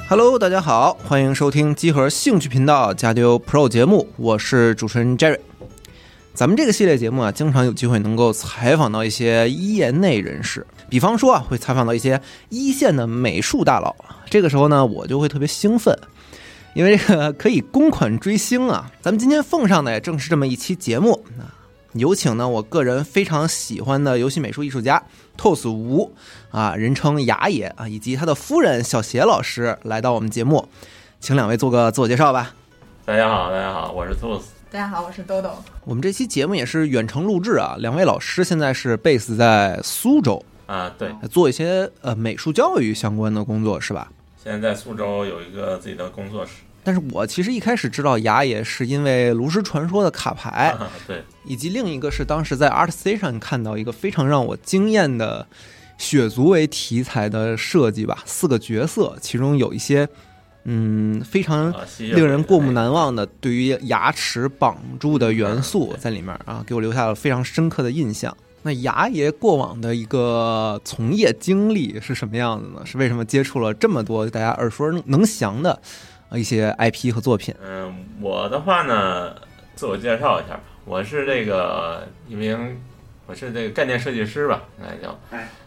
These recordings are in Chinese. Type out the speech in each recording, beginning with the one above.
Hello， 大家好，欢迎收听机核兴趣频道加丢 Pro 节目，我是主持人 Jerry。咱们这个系列节目啊，经常有机会能够采访到一些业内人士，比方说啊，会采访到一些一线的美术大佬。这个时候呢，我就会特别兴奋，因为这个可以公款追星啊。咱们今天奉上的也正是这么一期节目。有请呢我个人非常喜欢的游戏美术艺术家 TOS 吴啊，人称牙爷啊，以及他的夫人小邪老师来到我们节目，请两位做个自我介绍吧。 大家好，我是 TOS。 大家好，我是豆豆。 我们这期节目也是远程录制啊，两位老师现在是 base 在苏州啊，对， 做一些美术教育相关的工作是吧？ 现在在苏州有一个自己的工作室。 但是我其实一开始知道牙也是因为炉石传说的卡牌， 对， 以及另一个是当时在 ArtStation 上看到一个非常让我惊艳的血族为题材的设计吧，4个角色，其中有一些非常令人过目难忘的对于牙齿绑住的元素在里面啊，给我留下了非常深刻的印象。那牙爷过往的一个从业经历是什么样子呢？是为什么接触了这么多大家耳熟能详的一些 IP 和作品？ 我的话呢，自我介绍一下吧，我是这个概念设计师吧，应该叫，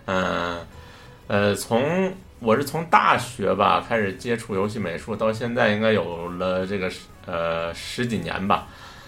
我是从大学吧开始接触游戏美术，到现在应该有了这个10几年吧。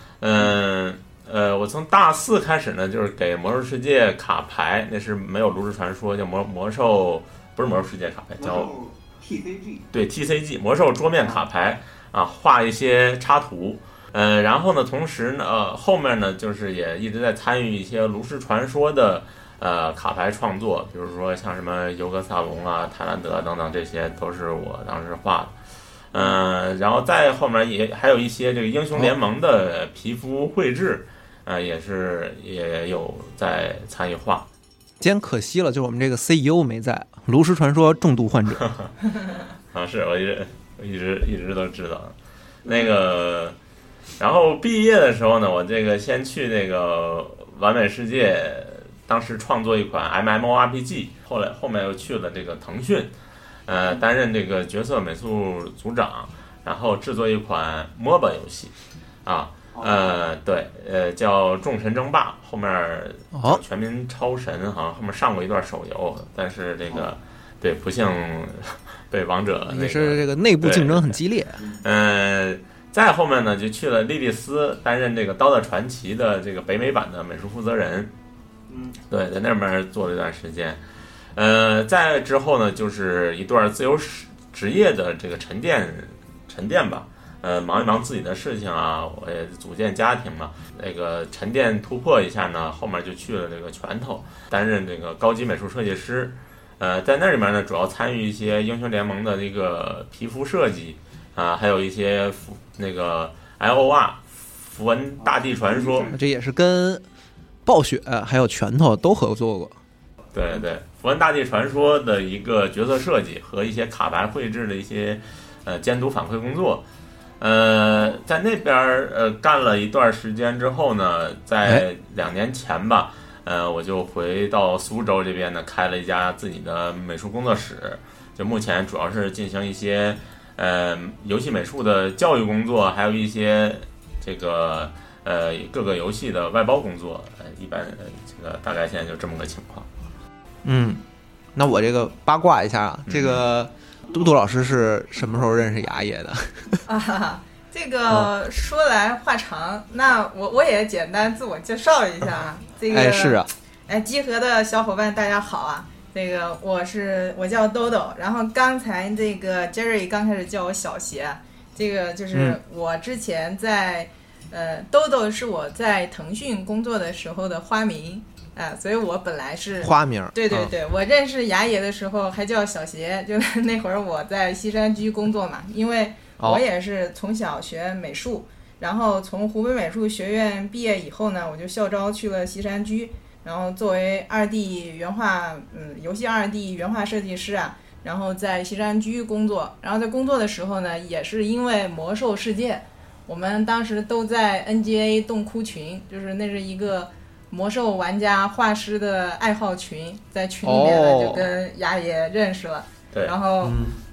我从大4开始呢，就是给魔兽世界卡牌，那是没有炉石传说，叫魔兽，不是魔兽世界卡牌，叫 TCG， 对 TCG 魔兽桌面卡牌啊，画一些插图。然后呢，同时呢，后面呢，就是也一直在参与一些炉石传说的卡牌创作，比如说像什么尤格萨隆啊、泰兰德等等，这些都是我当时画的。然后再后面也还有一些这个英雄联盟的皮肤绘制，也有在参与画。 今天可惜了，就是我们这个 CEO 没在，炉石传说重度患者。 啊，是我一直都知道那个。然后毕业的时候呢，我这个先去那个完美世界，当时创作一款 MMORPG， 后面又去了这个腾讯，担任这个角色美术组长，然后制作一款 MOBA 游戏啊。对，叫众神争霸，后面叫全民超神，好像后面上过一段手游，但是这个对不幸被王者也是这个内部竞争很激烈。 再后面呢就去了莉莉丝，担任这个刀的传奇的这个北美版的美术负责人。对，在那边做了一段时间。再之后呢，就是一段自由职业的这个沉淀吧。忙一忙自己的事情啊，我也组建家庭嘛，那个沉淀突破一下呢，后面就去了这个拳头，担任这个高级美术设计师。在那里面呢，主要参与一些英雄联盟的这个皮肤设计啊，还有一些那个 LOR 符文大地传说， 这也是跟暴雪还有拳头都合作过。 对对，符文大地传说的一个角色设计和一些卡牌绘制的一些监督反馈工作。在那边干了一段时间之后呢，在2年前吧，我就回到苏州这边呢，开了一家自己的美术工作室，就目前主要是进行一些游戏美术的教育工作，还有一些这个各个游戏的外包工作。一般这个大概现在就这么个情况。 那我这个八卦一下啊，这个嘟嘟老师是什么时候认识牙爷的？ 这个说来话长，那我也简单自我介绍一下啊。这个是啊， 集合的小伙伴大家好啊。这个我叫豆豆，然后刚才这个 Jerry 刚开始叫我小邪，这个就是我之前在豆豆是我在腾讯工作的时候的花名。所以我本来是花名。 对对对，我认识牙爷的时候还叫小邪，就是那会儿我在西山居工作嘛，因为我也是从小学美术，然后从湖北美术学院毕业以后呢，我就校招去了西山居，然后作为2D 原画，游戏2D 原画设计师啊，然后在西山居工作，然后在工作的时候呢，也是因为魔兽世界，我们当时都在 NGA 洞窟群，就是那是一个魔兽玩家画师的爱好群，在群里面呢就跟牙爷认识了， 对， 然后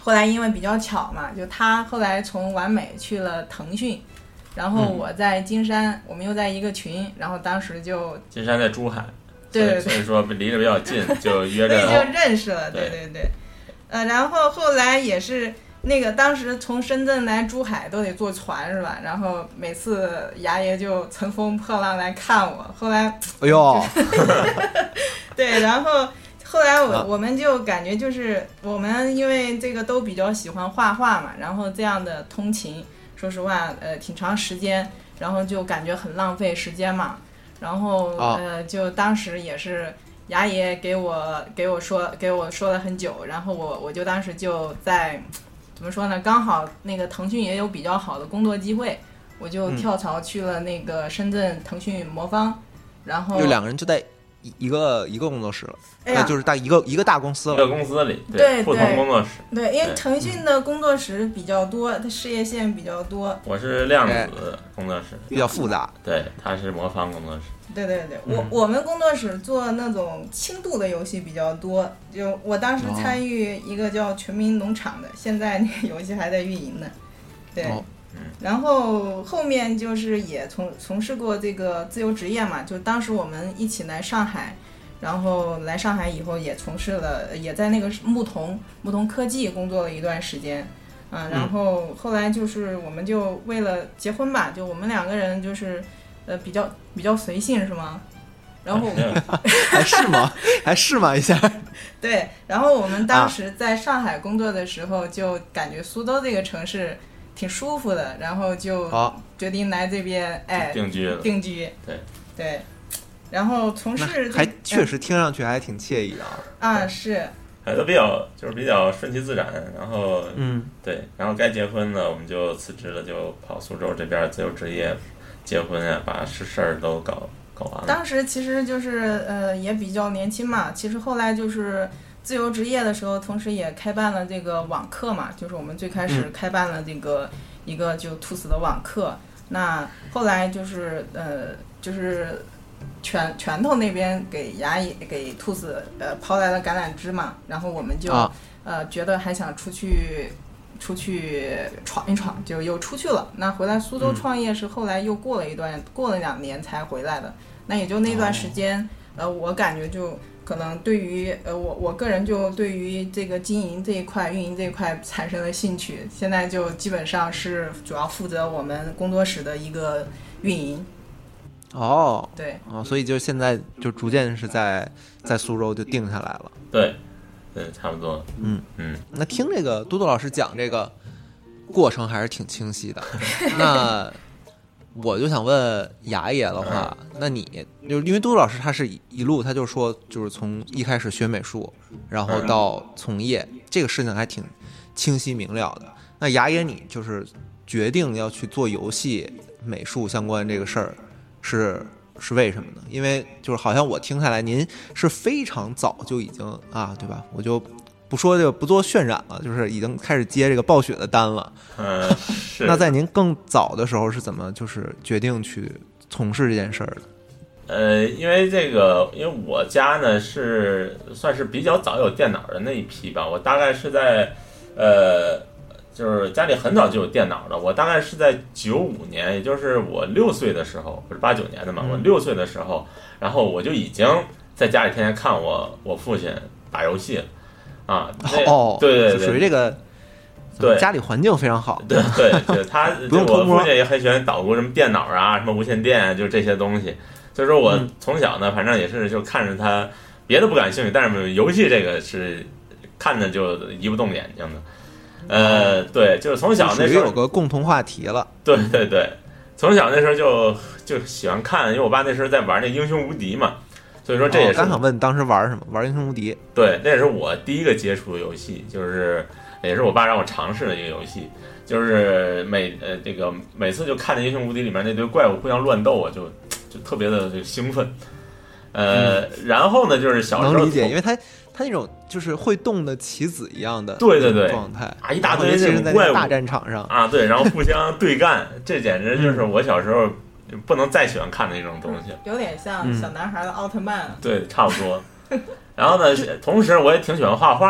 后来因为比较巧嘛，就他后来从完美去了腾讯，然后我在金山，我们又在一个群，然后当时就金山在珠海， 对， 所以说离着比较近，就约着就认识了，对，然后后来也是那个当时从深圳来珠海都得坐船是吧？然后每次牙爷就乘风破浪来看我，后来哎呦， 对，然后后来我们就感觉就是我们因为这个都比较喜欢画画嘛，然后这样的通勤，说实话挺长时间，然后就感觉很浪费时间嘛，然后就当时也是牙爷给我说了很久，然后我就当时就在怎么说呢，刚好那个腾讯也有比较好的工作机会，我就跳槽去了那个深圳腾讯魔方，然后就两个人就在一个工作室了，那就是一个大公司了， 一个公司里， 对， 不同工作室， 对，因为腾讯的工作室比较多，它事业线比较多。 我是量子工作室， 比较复杂， 对，他是魔方工作室。 对，我们工作室做那种轻度的游戏比较多，就我当时参与一个叫《全民农场》的，现在那个游戏还在运营呢，对。然后后面就是也从事过这个自由职业嘛，就当时我们一起来上海，然后来上海以后也从事了，也在那个牧童科技工作了一段时间，然后后来就是我们就为了结婚吧，就我们两个人就是比较随性是吗？然后还是吗一下？ 对，然后我们当时在上海工作的时候，就感觉苏州这个城市挺舒服的，然后就决定来这边，定居，对，然后从事还确实听上去还挺惬意的啊，是， 都比较顺其自然，然后对，然后该结婚了我们就辞职了，就跑苏州这边自由职业结婚呀，把事儿都搞完了。 当时其实就是也比较年轻嘛，其实后来就是自由职业的时候，同时也开办了这个网课嘛，就是我们最开始开办了这个一个就兔子的网课。那后来就是就是拳头那边给兔子抛来了橄榄枝嘛，然后我们就觉得还想出去闯一闯，就又出去了。那回来苏州创业是后来又过了2年才回来的。那也就那段时间，我感觉就可能对于我个人就对于这个经营这一块、运营这一块产生了兴趣。现在就基本上是主要负责我们工作室的一个运营。对所以就现在就逐渐是在苏州就定下来了。 对，差不多。 那听这个嘟嘟老师讲这个过程还是挺清晰的。那我就想问牙爷的话，那你就因为嘟嘟老师他是一路他就说就是从一开始学美术，然后到从业，这个事情还挺清晰明了的。那牙爷你就是决定要去做游戏美术相关这个事儿，是为什么呢？因为就是好像我听下来，您是非常早就已经对吧？我就不说这个不做渲染了，就是已经开始接这个暴雪的单了。 是。 那在您更早的时候是怎么就是决定去从事这件事儿的？ 因为我家呢是算是比较早有电脑的那一批吧，我大概是在就是家里很早就有电脑了，我大概是在95年，也就是我6岁的时候，不是89年的嘛，我6岁的时候，然后我就已经在家里天天看我父亲打游戏了。对， 属于这个， 对， 家里环境非常好， 对，他我父亲也很喜欢捣鼓什么电脑啊，什么无线电啊，就这些东西。所以说我从小呢，反正也是就看着他，别的不感兴趣，但是游戏这个是看着就移不动眼睛的。对，就是从小那时候有个共同话题了。 对，从小那时候就喜欢看，因为我爸那时候在玩那英雄无敌嘛。所以说这也是刚想问当时玩什么？玩英雄无敌。 对，那也是我第一个接触的游戏，就是也是我爸让我尝试的一个游戏，就是每次就看着英雄无敌里面那堆怪物互相乱斗，我就特别的这个兴奋。然后呢，就是小时候能理解，因为他那种就是会动的棋子一样的对状态一大堆那种怪物大战场上对，然后互相对干，这简直就是我小时候不能再喜欢看的一种东西， 有点像小男孩的奥特曼。 对，差不多。然后呢，同时我也挺喜欢画画的，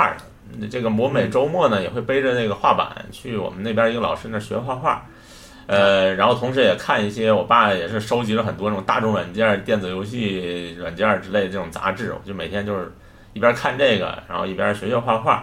这个我每周末呢也会背着那个画板去我们那边一个老师那学画画。然后同时也看一些，我爸也是收集了很多那种大众软件、电子游戏软件之类的这种杂志，我就每天就是一边看这个，然后一边学画画，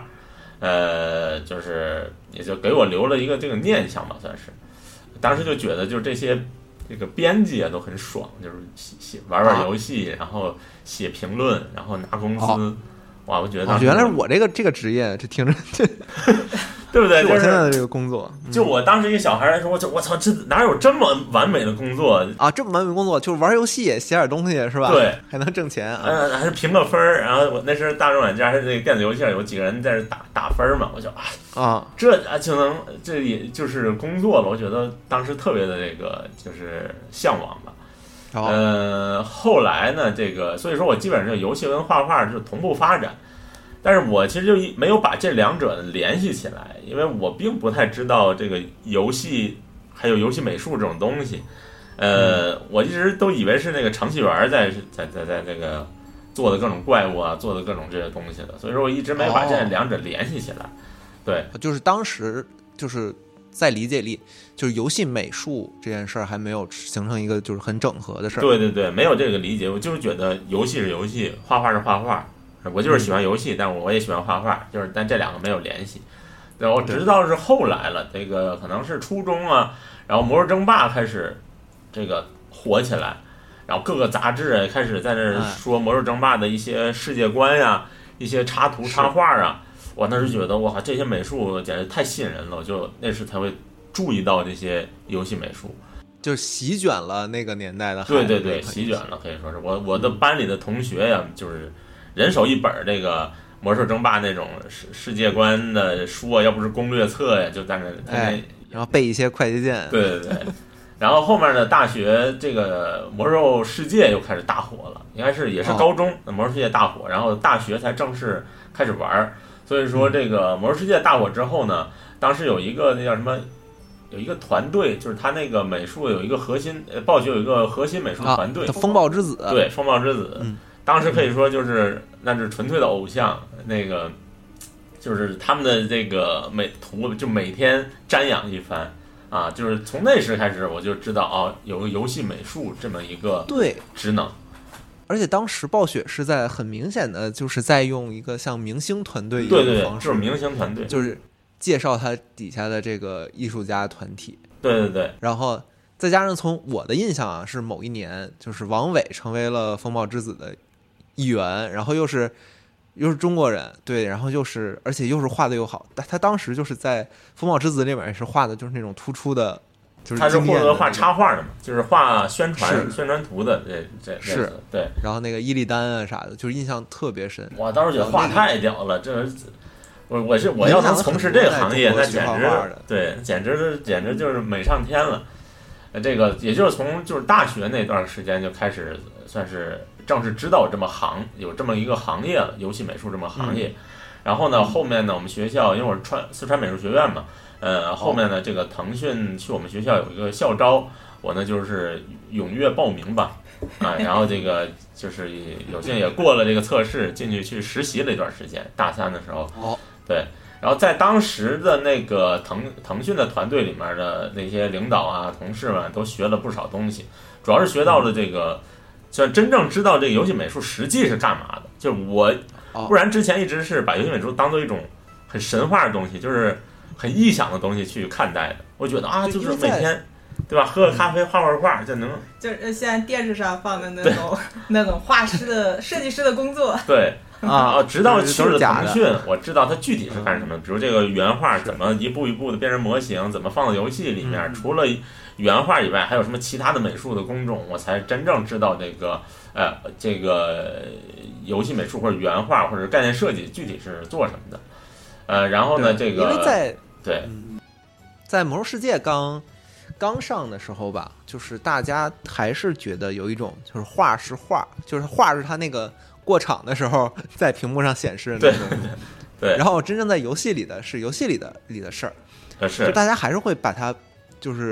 就是也就给我留了一个这个念想吧，算是。当时就觉得就是这个编辑啊都很爽，就是玩游戏，然后写评论，然后拿工资，哇，我觉得原来我这个职业，这听着对不对？ 是我现在的这个工作， 就我当时一个小孩来说，我操，这哪有这么完美的工作啊？这么完美工作就是玩游戏，写点东西是吧？ 对， 还能挣钱还是评个分儿。然后我那是大众软件，还是那个电子游戏上有几个人在这打分嘛，我就这就能这也就是工作了。我觉得当时特别的这个就是向往吧。后来呢，这个所以说我基本上游戏跟画画是同步发展。但是我其实就没有把这两者联系起来，因为我并不太知道这个游戏还有游戏美术这种东西。我一直都以为是那个程序员在这个做的各种怪物啊，做的各种这些东西的，所以说我一直没有把这两者联系起来。对， 就是当时就是在理解力，就是游戏美术这件事儿还没有形成一个就是很整合的事儿。 对对对，没有这个理解，我就是觉得游戏是游戏，画画是画画。我就是喜欢游戏，但我也喜欢画画，但这两个没有联系。然后直到是后来了，这个可能是初中啊，然后《魔兽争霸》开始这个火起来，然后各个杂志啊开始在那说《魔兽争霸》的一些世界观呀、一些插图插画啊，我那时觉得哇，这些美术简直太吸引人了，我就那时才会注意到这些游戏美术。 就席卷了那个年代的。 对对对，席卷了，可以说是我的班里的同学呀，就是人手一本这个魔兽争霸那种世界观的书啊，要不是攻略册呀，就在那然后背一些快捷键。 对对对。然后后面的大学，这个魔兽世界又开始大火了，应该是也是高中魔兽世界大火，然后大学才正式开始玩。所以说这个魔兽世界大火之后呢，当时有一个那叫什么，有一个团队，就是他那个美术有一个核心，暴雪有一个核心美术团队， 风暴之子。 对，风暴之子。当时可以说那是纯粹的偶像，那个就是他们的这个美图就每天瞻仰一番啊，就是从那时开始我就知道有个游戏美术这么一个职能。 而且当时暴雪是在很明显的就是在用一个像明星团队一样的方式， 就是明星团队， 就是介绍他底下的这个艺术家团体。 对对对， 然后再加上从我的印象啊，是某一年就是王伟成为了风暴之子的一员，然后又是中国人，对，然后而且又是画的又好，但他当时就是在风暴之子里面也是画的就是那种突出的，就是他是负责画插画的嘛，就是画宣传图的，这是对。 然后那个伊利丹啊啥的，就是印象特别深。 我当时觉得画太屌了，这我要能从事这个行业，那简直就是美上天了。这个也就是从就是大学那段时间就开始算是正式知道有这么一个行业了，游戏美术这么行业。然后呢，后面呢，我们学校因为我是四川美术学院嘛，后面呢，这个腾讯去我们学校有一个校招，我呢就是踊跃报名吧，然后这个就是有幸也过了这个测试，进去实习了一段时间，大三的时候，对。然后在当时的那个腾讯的团队里面的那些领导啊、同事们都学了不少东西，主要是学到了这个，就真正知道这个游戏美术实际是干嘛的。就是我，不然之前一直是把游戏美术当做一种很神话的东西，就是很臆想的东西去看待的。我觉得就是每天，对吧？喝个咖啡、画画就能， 就是现在电视上放的那种画师的设计师的工作。 对。直到去了腾讯，我知道它具体是干什么。比如这个原画怎么一步一步的变成模型，怎么放到游戏里面。除了原画以外，还有什么其他的美术的工种，我才真正知道这个游戏美术或者原画或者概念设计具体是做什么的。然后呢，这个因为在魔兽世界刚上的时候吧，就是大家还是觉得有一种就是画是画，就是画是它那个过场的时候在屏幕上显示的那种， 对。 然后真正在游戏里的是游戏里的事儿， 是就大家还是会把它就是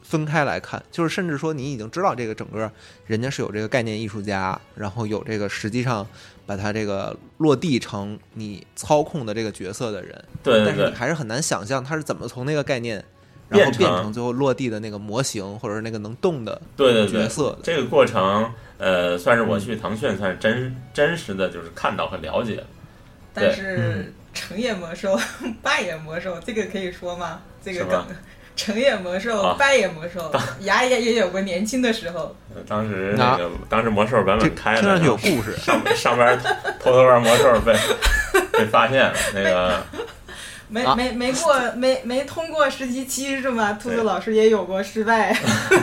分开来看，就是甚至说你已经知道这个整个人家是有这个概念艺术家，然后有这个实际上把它这个落地成你操控的这个角色的人， 对， 但是你还是很难想象他是怎么从那个概念然后变成最后落地的那个模型或者是那个能动的角色。 这个过程算是我去腾讯算是真实的就是看到和了解。 但是成也魔兽败也魔兽这个可以说吗？这个梗成也魔兽败也魔兽，牙也有过年轻的时候。当时魔兽版本开了， 听上去有故事。 上边偷玩魔兽被发现了，那个没通过实习期是吗？兔子老师也有过失败。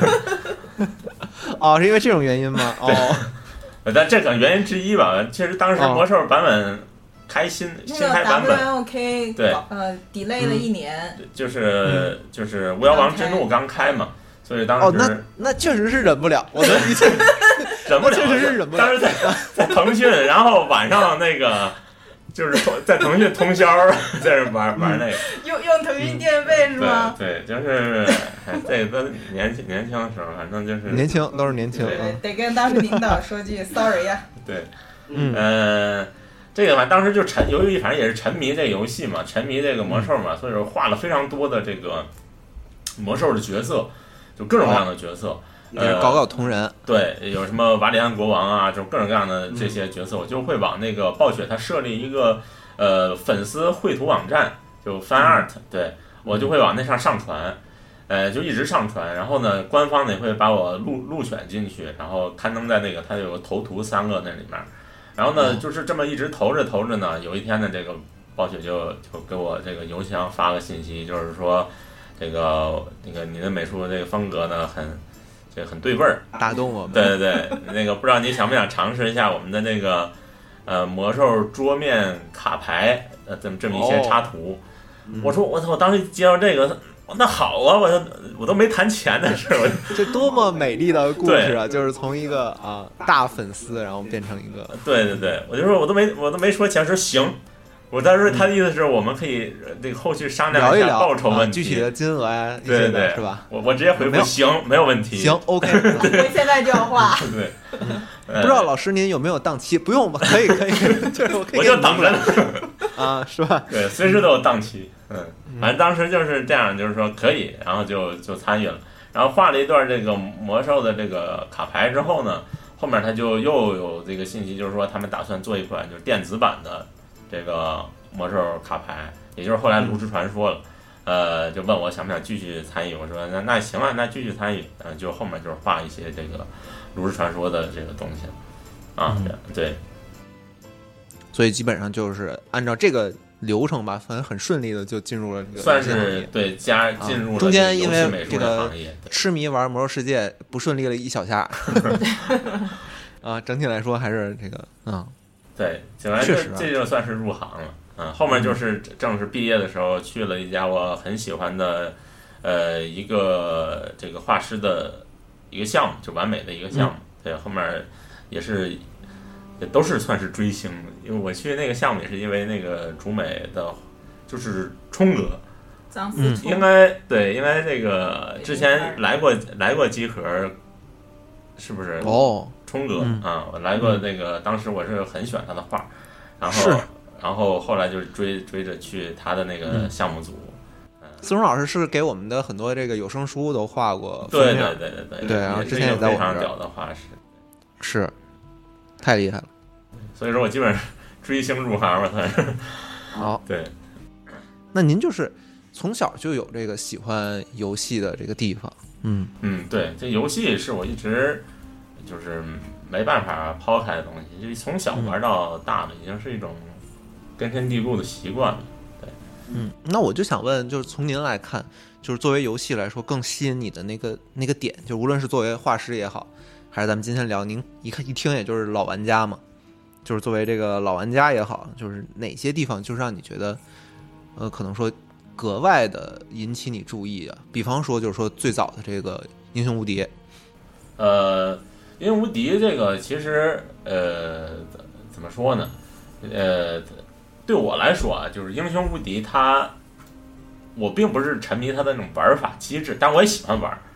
哦，是因为这种原因吗？哦， 但这个原因之一吧。其实当时魔兽版本开新开版本 ，WNOK 对 delay 了1年， 就是巫妖王之怒刚开嘛，所以当时那确实是忍不了，我的理解忍不了， 确实是忍不了。 当时在腾讯，然后晚上那个就是在腾讯通宵在这玩那个， 用腾讯电费是吗？ 对，就是这个都年轻的时候，反正就是年轻，都是年轻， 得跟当时领导说句 sorry 呀。 对，这个嘛，当时就由于反正也是沉迷这个游戏嘛，沉迷这个魔兽嘛，所以说画了非常多的这个魔兽的角色，就各种各样的角色， 搞同人。 对，有什么瓦里安国王啊，就各种各样的这些角色，我就会往那个暴雪它设立一个粉丝绘图网站，就 Fan Art，对我就会往那上传，就一直上传，然后呢，官方呢也会把我录选进去，然后刊登在那个它有个头图3个那里面。然后呢，就是这么一直投着呢，有一天呢，这个暴雪就给我这个邮箱发个信息，就是说，这个你的美术这个风格呢，很对味儿， 打动我们。 对，那个不知道你想不想尝试一下我们的那个魔兽桌面卡牌这么一些插图。我说我当时接到这个。那好啊，我都没谈钱的事， 这多么美丽的故事啊！就是从一个大粉丝，然后变成一个对，我就说我都没说钱，说行。我当时他的意思是我们可以这个后续商量一下报酬问题， 具体的金额呀， 对， 是吧？ 我直接回复行，没有问题， 行 ，OK。 我现在就要画。 对， 不知道老师您有没有档期？不用吧，可以，就是我就等着啊，是吧？ 对，随时都有档期。反正当时就是这样，就是说可以，然后就参与了，然后画了一段这个魔兽的这个卡牌之后呢，后面他就又有这个信息，就是说他们打算做一款就是电子版的这个魔兽卡牌，也就是后来炉石传说了，就问我想不想继续参与，我说那行啊，那继续参与，就后面就是画一些这个炉石传说的这个东西啊，对， 所以基本上就是按照这个流程吧，反正很顺利的就进入了这个算是对进入了中间因为这个痴迷玩魔兽世界不顺利了一小下整体来说还是这个对，确实这就算是入行了。后面就是正式毕业的时候去了一家我很喜欢的一个这个画师的一个项目，就完美的一个项目。对，后面也都是算是追星，因为我去那个项目也是因为那个竹美的，就是冲哥，应该对，因为这个之前来过机壳，是不是？冲哥我来过那个，当时我是很喜欢他的画，然后后来就是追着去他的那个项目组。 思荣老师是给我们的很多这个有声书都画过封面， 对，然后之前也在我们这儿， 非常屌的画师， 是太厉害了。 所以说我基本上追星入行吧，算是。 好， 对。 那您就是从小就有这个喜欢游戏的这个地方， 对，这游戏是我一直就是没办法抛开的东西，就是从小玩到大的，已经是一种根深蒂固的习惯了。对， 那我就想问，就是从您来看，就是作为游戏来说，更吸引你的那个点，就无论是作为画师也好，还是咱们今天聊，您一听也就是老玩家嘛。就是作为这个老玩家也好，就是哪些地方就是让你觉得，可能说格外的引起你注意啊？比方说，就是说最早的这个英雄无敌， 英雄无敌这个其实怎么说呢？对我来说啊，就是英雄无敌我并不是沉迷它的那种玩法机制，但我也喜欢玩。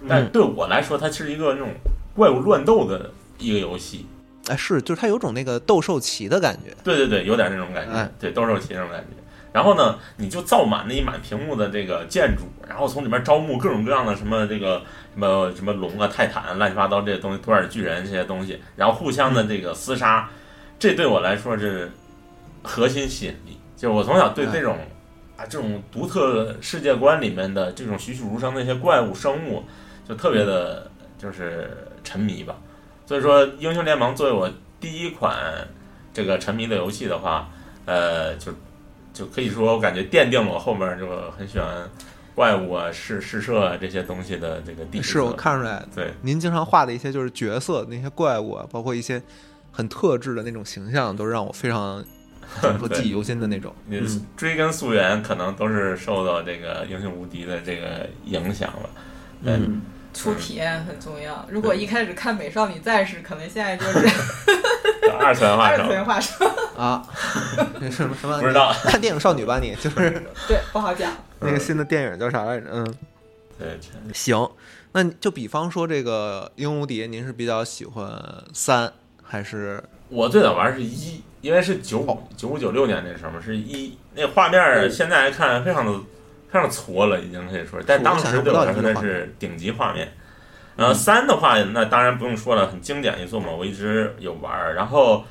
但对我来说，它是一个那种怪物乱斗的一个游戏。 哎，是，就是它有种那个斗兽棋的感觉。 对对对，有点那种感觉，对，斗兽棋那种感觉。然后呢，你就造满那一满屏幕的这个建筑，然后从里面招募各种各样的什么这个什么龙啊、泰坦、乱七八糟这些东西，多尔巨人这些东西，然后互相的这个厮杀，这对我来说是核心吸引力。就是我从小对这种这种独特世界观里面的这种栩栩如生的一些怪物生物，就特别的就是沉迷吧。所以说，英雄联盟作为我第一款这个沉迷的游戏的话，就可以说，我感觉奠定了我后面这个很喜欢怪物啊、试射啊这些东西的这个底。 是我看出来， 对， 您经常画的一些就是角色那些怪物啊，包括一些很特质的那种形象，都是让我非常怎么说记忆犹新的那种。 你追根溯源，可能都是受到这个英雄无敌的这个影响了。 初体验很重要。如果一开始看美少女战士，可能现在就是二次元画手啊，什么不知道？ 看电影少女吧你，就是对，不好讲。 那个新的电影叫啥来着？ 对， 行，那就比方说这个英雄无敌，您是比较喜欢3还是？ 我最早玩是1，因为是95、96年那时候嘛，是1。那画面现在来看非常挫了，已经可以说，但当时对我来说那是顶级画面。3的话，那当然不用说了，很经典一作嘛，我一直有玩。然后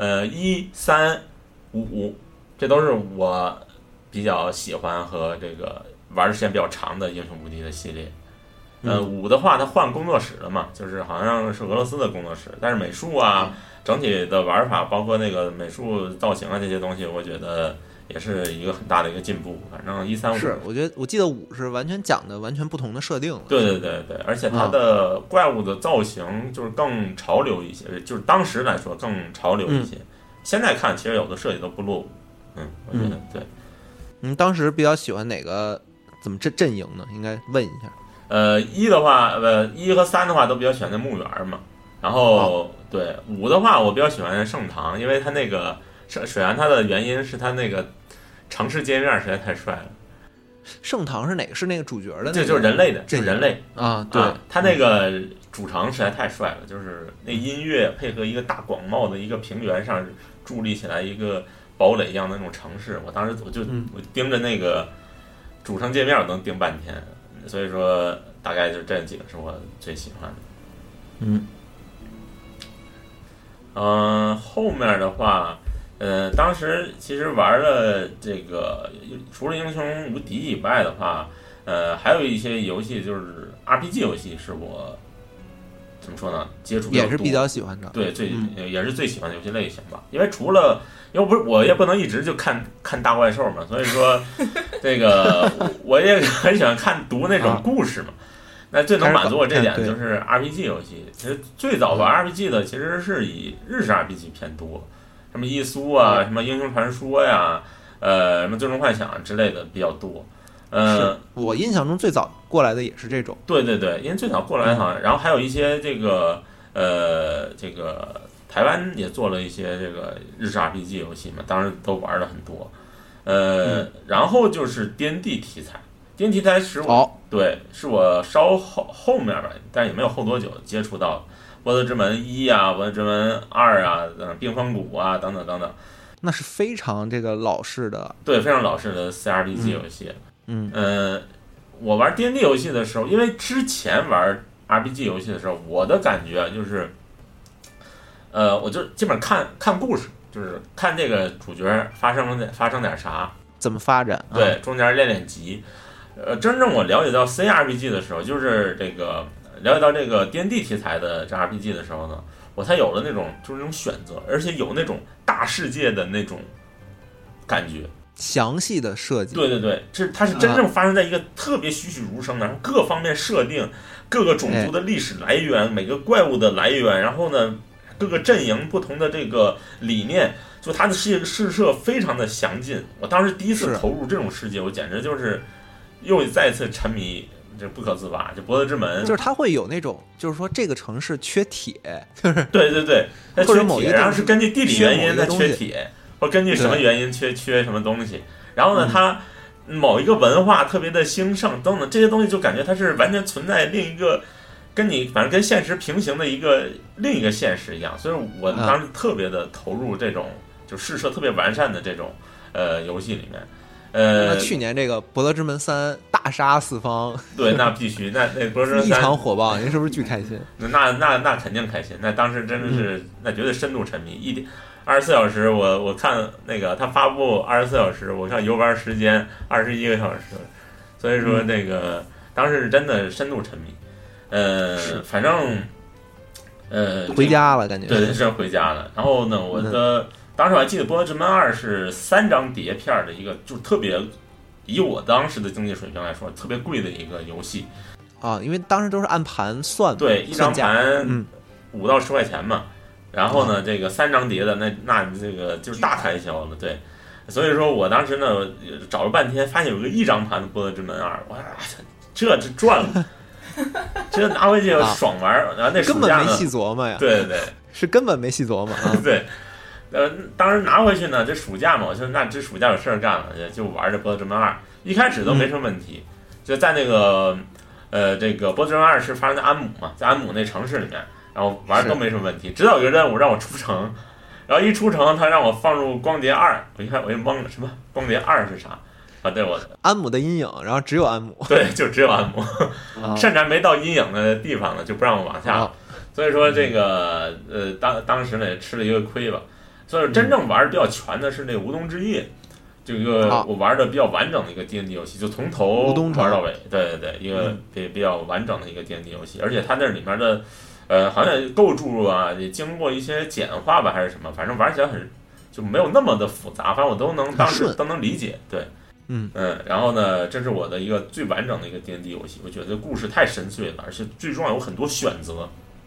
1、3、5，这都是我比较喜欢和这个玩的时间比较长的英雄无敌的系列。5的话，它换工作室了嘛，就是好像是俄罗斯的工作室，但是美术啊，整体的玩法，包括那个美术造型啊这些东西，我觉得也是一个很大的一个进步。反正1、3、5 是，我记得5是完全讲的完全不同的设定了。 对，而且它的怪物的造型就是更潮流一些，就是当时来说更潮流一些。现在看其实有的设计都不落伍。我觉得对。 您当时比较喜欢哪个？怎么阵营呢？应该问一下。 1的话，1和3的话都比较喜欢那墓园嘛。然后对5的话，我比较喜欢盛唐，因为它那个首先它的原因是它那个城市界面实在太帅了。 盛唐是哪个？是那个主角的那个？ 这就是人类的，就是人类啊！对， 它那个主城实在太帅了，就是那音乐配合一个大广袤的一个平原上伫立起来一个堡垒一样的那种城市。我当时我盯着那个主城界面我能盯半天，所以说大概就这几个是我最喜欢的。后面的话。当时其实玩了这个，除了英雄无敌以外的话，还有一些游戏就是 RPG 游戏，是我怎么说呢？接触也是比较喜欢的， 对，也是最喜欢的游戏类型吧。因为我也不能一直就看大怪兽嘛，所以说这个我也很喜欢读那种故事嘛。那最能满足我这点就是 RPG 游戏。其实最早玩 RPG 的其实是以日式 RPG 偏多。什么伊苏啊，什么英雄传说呀，什么最终幻想之类的比较多。 是我印象中最早过来的也是这种。 对，因为最早过来好像，然后还有一些这个台湾也做了一些这个日式 RPG 游戏嘛，当时都玩了很多。然后就是 D&D 题材，D&D 题材是我稍后面吧，但也没有后多久接触到。博德之门1啊，博德之门2啊，冰封谷啊，等等等等， 那是非常这个老式的， 对，非常老式的 CRPG 游戏。我玩 D&D 游戏的时候，因为之前玩 RPG 游戏的时候，我的感觉就是，我就基本上看故事，就是看这个主角发生点啥， 怎么发展， 对，中间练级。真正我了解到 CRPG 的时候，就是这个。了解到这个 D&D 题材的这 RPG 的时候呢，我才有了那种就是那种选择，而且有那种大世界的那种感觉， 详细的设计。 对，它是真正发生在一个特别栩栩如生的，然后各方面设定，各个种族的历史来源，每个怪物的来源，然后呢，各个阵营不同的这个理念，就它的试射非常的详尽。我当时第一次投入这种世界，我简直就是又再次沉迷。这不可自拔，就博德之门， 就是它会有那种，就是说这个城市缺铁，就是对，它缺铁，然后是根据地理原因它缺铁，或根据什么原因缺什么东西。然后呢，它某一个文化特别的兴盛等等这些东西，就感觉它是完全存在另一个跟你反正跟现实平行的另一个现实一样，所以我当时特别的投入这种就试射特别完善的这种游戏里面。 那去年这个《博德之门3》大杀四方， 对，那必须，那《博德之门3》 异常火爆，您是不是巨开心？ 那肯定开心，那当时真的是那绝对深度沉迷24小时，我看那个他发布24小时，我看游玩时间21个小时，所以说那个当时是真的深度沉迷。反正回家了感觉。 对，是回家了。然后呢，当时我还记得《博德之门2》是3张碟片的一个，就特别以我当时的经济水平来说特别贵的一个游戏啊，因为当时都是按盘算， 对，一张盘5到10块钱嘛。然后呢，这个3张碟的那这个就是大开销了，对。所以说我当时呢找了半天，发现有个1张盘的《博德之门2》，我说这赚了，这拿回去爽玩。然后那根本没细琢磨呀， 对对， 是根本没细琢磨啊， 对。当时拿回去呢，这暑假嘛，我就这暑假有事儿干了，就玩这《博德之门2》，一开始都没什么问题，就在那个这个《博德之门2》是发生在安姆嘛，在安姆那城市里面。然后玩都没什么问题，直到有个任务让我出城，然后一出城，他让我放入光碟2，我一看我就懵了，什么光碟2是啥？啊，对，我安姆的阴影，然后只有安姆， 对，就只有安姆，甚至还没到阴影的地方呢，就不让我往下。所以说这个当时呢也吃了一个亏吧。所以真正玩比较全的是那个《无冬之夜》，这个我玩的比较完整的一个 D&D 游戏，就从头玩到尾，对，一个比较完整的一个 D&D 游戏，而且它那里面的。好像构筑啊，也经过一些简化吧，还是什么，反正玩起来就没有那么的复杂，反正我都能理解，对，然后呢，这是我的一个最完整的一个 D&D 游戏，我觉得故事太深邃了，而且最重要有很多选择，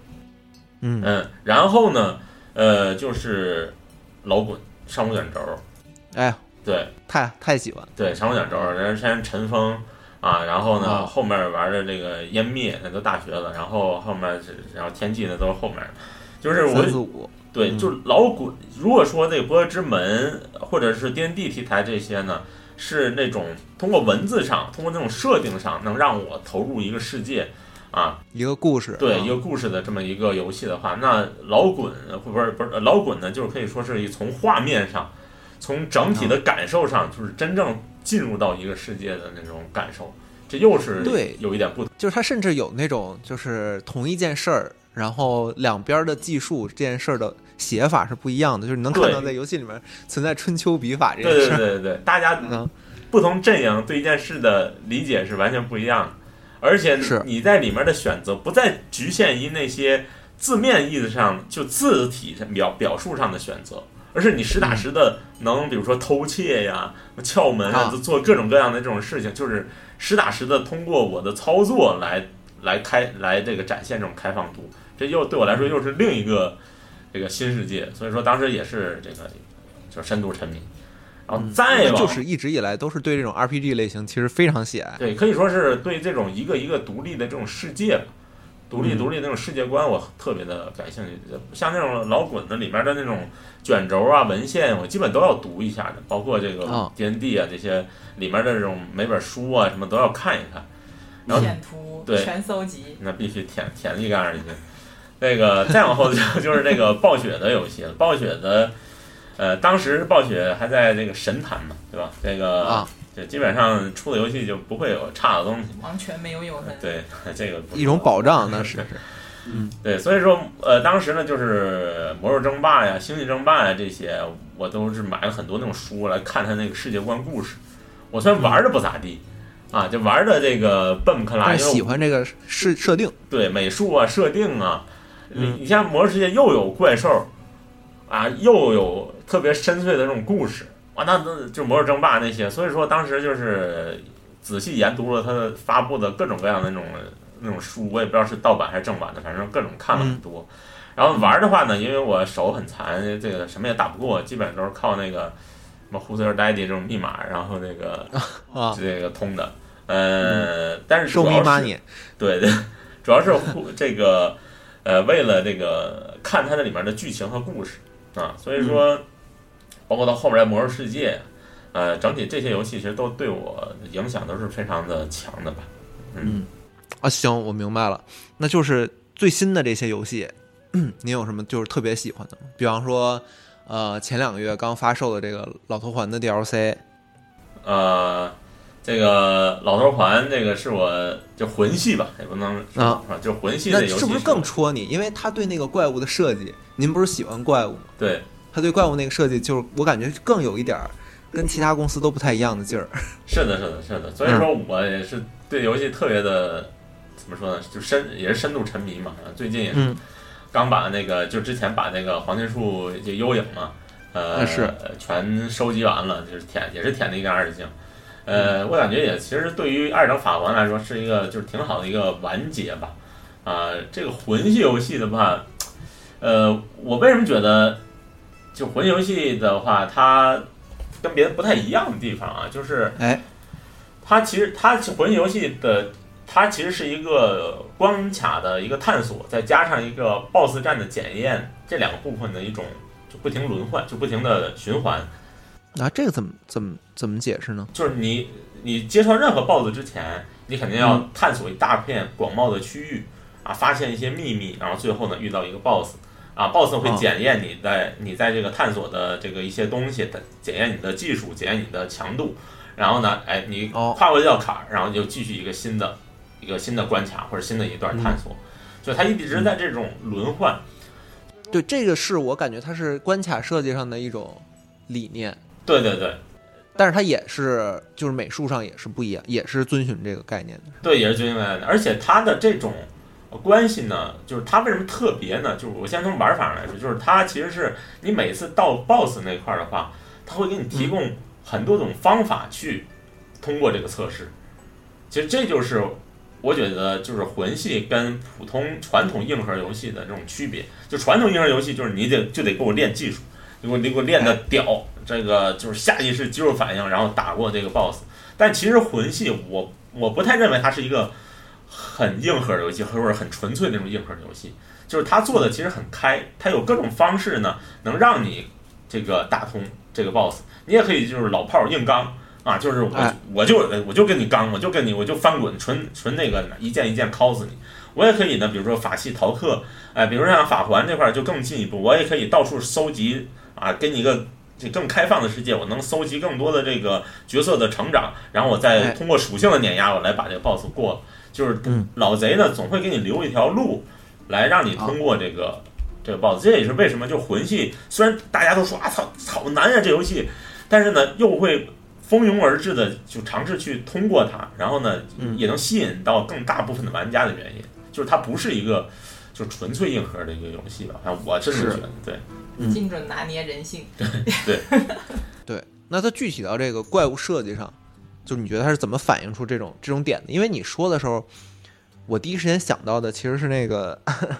然后呢，就是老滚上古卷轴， 哎， 对， 太喜欢， 对，上古卷轴，人先尘封。啊，然后呢，后面玩的这个湮灭那都大学了，然后天际那都是后面，就是 3、4、5， 对，就老滚。如果说这个《博德之门》或者是 D&D 题材这些呢，是那种通过文字上、通过那种设定上能让我投入一个世界啊， 一个故事， 对，一个故事的这么一个游戏的话，那老滚不是老滚呢，就是可以说是从画面上、从整体的感受上，就是真正进入到一个世界的那种感受，这又是有一点不同。 就是它甚至有那种就是同一件事儿，然后两边的技术这件事儿的写法是不一样的，就是你能看到在游戏里面存在春秋笔法这件事。 对，大家不同阵营对一件事的理解是完全不一样的，而且你在里面的选择不再局限于那些字面意思上就字体表述上的选择。而是你实打实的能，比如说偷窃呀、撬门啊，做各种各样的这种事情，就是实打实的通过我的操作来这个展现这种开放度，这又对我来说又是另一个这个新世界。所以说当时也是这个就是深度沉迷，然后再就是一直以来都是对这种 RPG 类型其实非常喜爱， 对，可以说是对这种一个一个独立的这种世界。独立那种世界观我特别的感兴趣，像那种老滚的里面的那种卷轴啊文献，我基本都要读一下的，包括这个 D&D 啊这些里面的这种每本书啊什么都要看一看，然后舔图对全搜集， 那必须舔一干二去。那个再往后就是这个暴雪的游戏了，暴雪的当时暴雪还在这个神坛嘛，对吧？这个对，基本上出的游戏就不会有差的东西， 完全没有永恒。 对，这个一种保障，那是。 对，所以说当时呢，就是魔兽争霸呀、星际争霸呀这些，我都是买了很多那种书来看它那个世界观故事。我虽然玩的不咋地啊，就玩的这个笨不可拉， 但喜欢这个设定， 对美术啊、设定啊。你像魔兽世界又有怪兽啊，又有特别深邃的那种故事。那就魔兽争霸那些，所以说当时就是仔细研读了他的发布的各种各样的那种书，我也不知道是盗版还是正版的，反正各种看了很多。然后玩的话呢，因为我手很残，这个什么也打不过，基本上都是靠那个什么胡子儿 Daddy 这种密码，然后那个这个通的。但是主要是对，主要是这个为了这个看它这里面的剧情和故事啊，所以说。包括到后面来魔兽世界， 整体这些游戏其实都对我影响都是非常的强的吧。 行，我明白了。那就是最新的这些游戏，你有什么就是特别喜欢的吗？比方说，前2个月刚发售的这个老头环的 DLC。 这个老头环，这个是我就魂系吧，也不能说就是魂系的游戏， 那是不是更戳你？因为他对那个怪物的设计，您不是喜欢怪物吗？ 对， 他对怪物那个设计，就是我感觉更有一点跟其他公司都不太一样的劲儿。 是的，所以说我也是对游戏特别的，怎么说呢？就也是深度沉迷嘛。最近也是刚把那个，就之前把那个黄金树就幽影嘛，全收集完了，就是也是舔了一个20星。我感觉也其实对于2等法环来说是一个就是挺好的一个完结吧。这个魂系游戏的话，我为什么觉得就魂游戏的话，它跟别的不太一样的地方啊，就是它魂游戏的它其实是一个关卡的一个探索，再加上一个 BOSS 战的检验，这2个部分的一种就不停轮换，就不停的循环。 这个怎么解释呢？ 就是你接触任何 BOSS 之前，你肯定要探索一大片广袤的区域发现一些秘密，然后最后呢遇到一个 BOSS。BOSS 会检验你在这个探索的这个一些东西的，检验你的技术，检验你的强度，然后呢，你跨过这道坎儿，然后就继续一个新的关卡或者新的一段探索，所以它一直在这种轮换。 对，这个是我感觉它是关卡设计上的一种理念。 对， 但是它也是就是美术上也是不一样，也是遵循这个概念的。 对，也是遵循概念的，而且它的这种关系呢，就是它为什么特别呢？就是我先从玩法上来说，就是它其实是你每次到 BOSS 那块的话，它会给你提供很多种方法去通过这个测试。其实这就是我觉得就是魂系跟普通传统硬核游戏的这种区别。就传统硬核游戏就是你就得给我练技术，你给我练的屌，这个就是下意识肌肉反应，然后打过这个 BOSS。但其实魂系我不太认为它是一个很硬核的游戏，或者很纯粹的那种硬核的游戏，就是它做的其实很开，它有各种方式呢，能让你这个打通这个 BOSS。你也可以就是老炮硬刚就是我就跟你刚，我就翻滚，纯那个一件一件 cos 你。我也可以呢，比如说法器逃课，比如说像法环这块就更进一步，我也可以到处搜集给你一个这更开放的世界，我能搜集更多的这个角色的成长，然后我再通过属性的碾压，我来把这个 BOSS 过。就是老贼呢，总会给你留一条路，来让你通过这个 BOSS。这也是为什么就魂系虽然大家都说好难这游戏，但是呢又会蜂拥而至的就尝试去通过它，然后呢也能吸引到更大部分的玩家的原因，就是它不是一个就纯粹硬核的一个游戏吧。我真的觉得对， 精准拿捏人性。 对。那它具体到这个怪物设计上，就是你觉得它是怎么反映出这种点的？因为你说的时候，我第一时间想到的其实是那个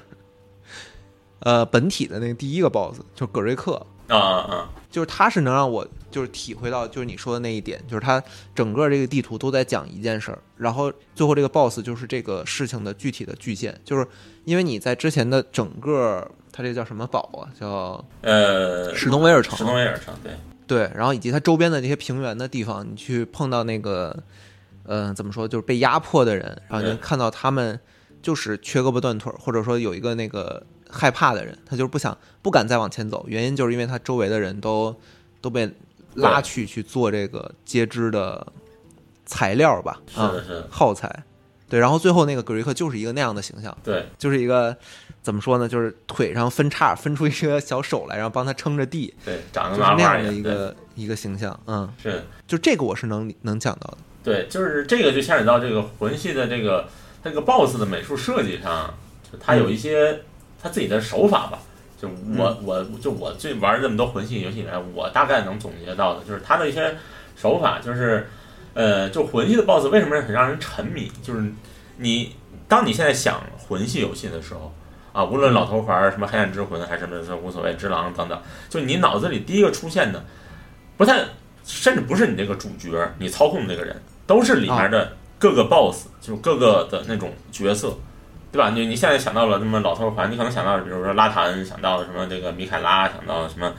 本体的那个第一个 BOSS， 就是葛瑞克就是他是能让我就是体会到就是你说的那一点，就是他整个这个地图都在讲一件事儿，然后最后这个 BOSS 就是这个事情的具体的巨献，就是因为你在之前的整个它这个叫什么堡叫史东威尔城，对，然后以及它周边的这些平原的地方，你去碰到那个怎么说，就是被压迫的人，然后你看到他们就是缺胳膊断腿，或者说有一个那个害怕的人，他就是不敢再往前走，原因就是因为他周围的人都被拉去做这个接枝的材料吧， 是耗材。对，然后最后那个葛瑞克就是一个那样的形象， 对， 就是一个怎么说呢，就是腿上分叉分出一个小手来，然后帮他撑着地， 对，长得就是那样的一个形象， 是， 就这个我是能讲到的。 对，就是这个就牵扯到这个魂系的这个 BOSS 的美术设计上，就他有一些他自己的手法吧。就我最玩这么多魂系游戏以来，我大概能总结到的就是他的一些手法，就是就魂系的 BOSS 为什么很让人沉迷？就是当你现在想魂系游戏的时候无论老头环、什么黑暗之魂还是什么无所谓之狼等等，就你脑子里第一个出现的甚至不是你这个主角，你操控的这个人，都是里面的各个 BOSS，就是各个的那种角色，对吧？你现在想到了那么老头环，你可能想到比如说拉坦，想到什么这个米凯拉，想到什么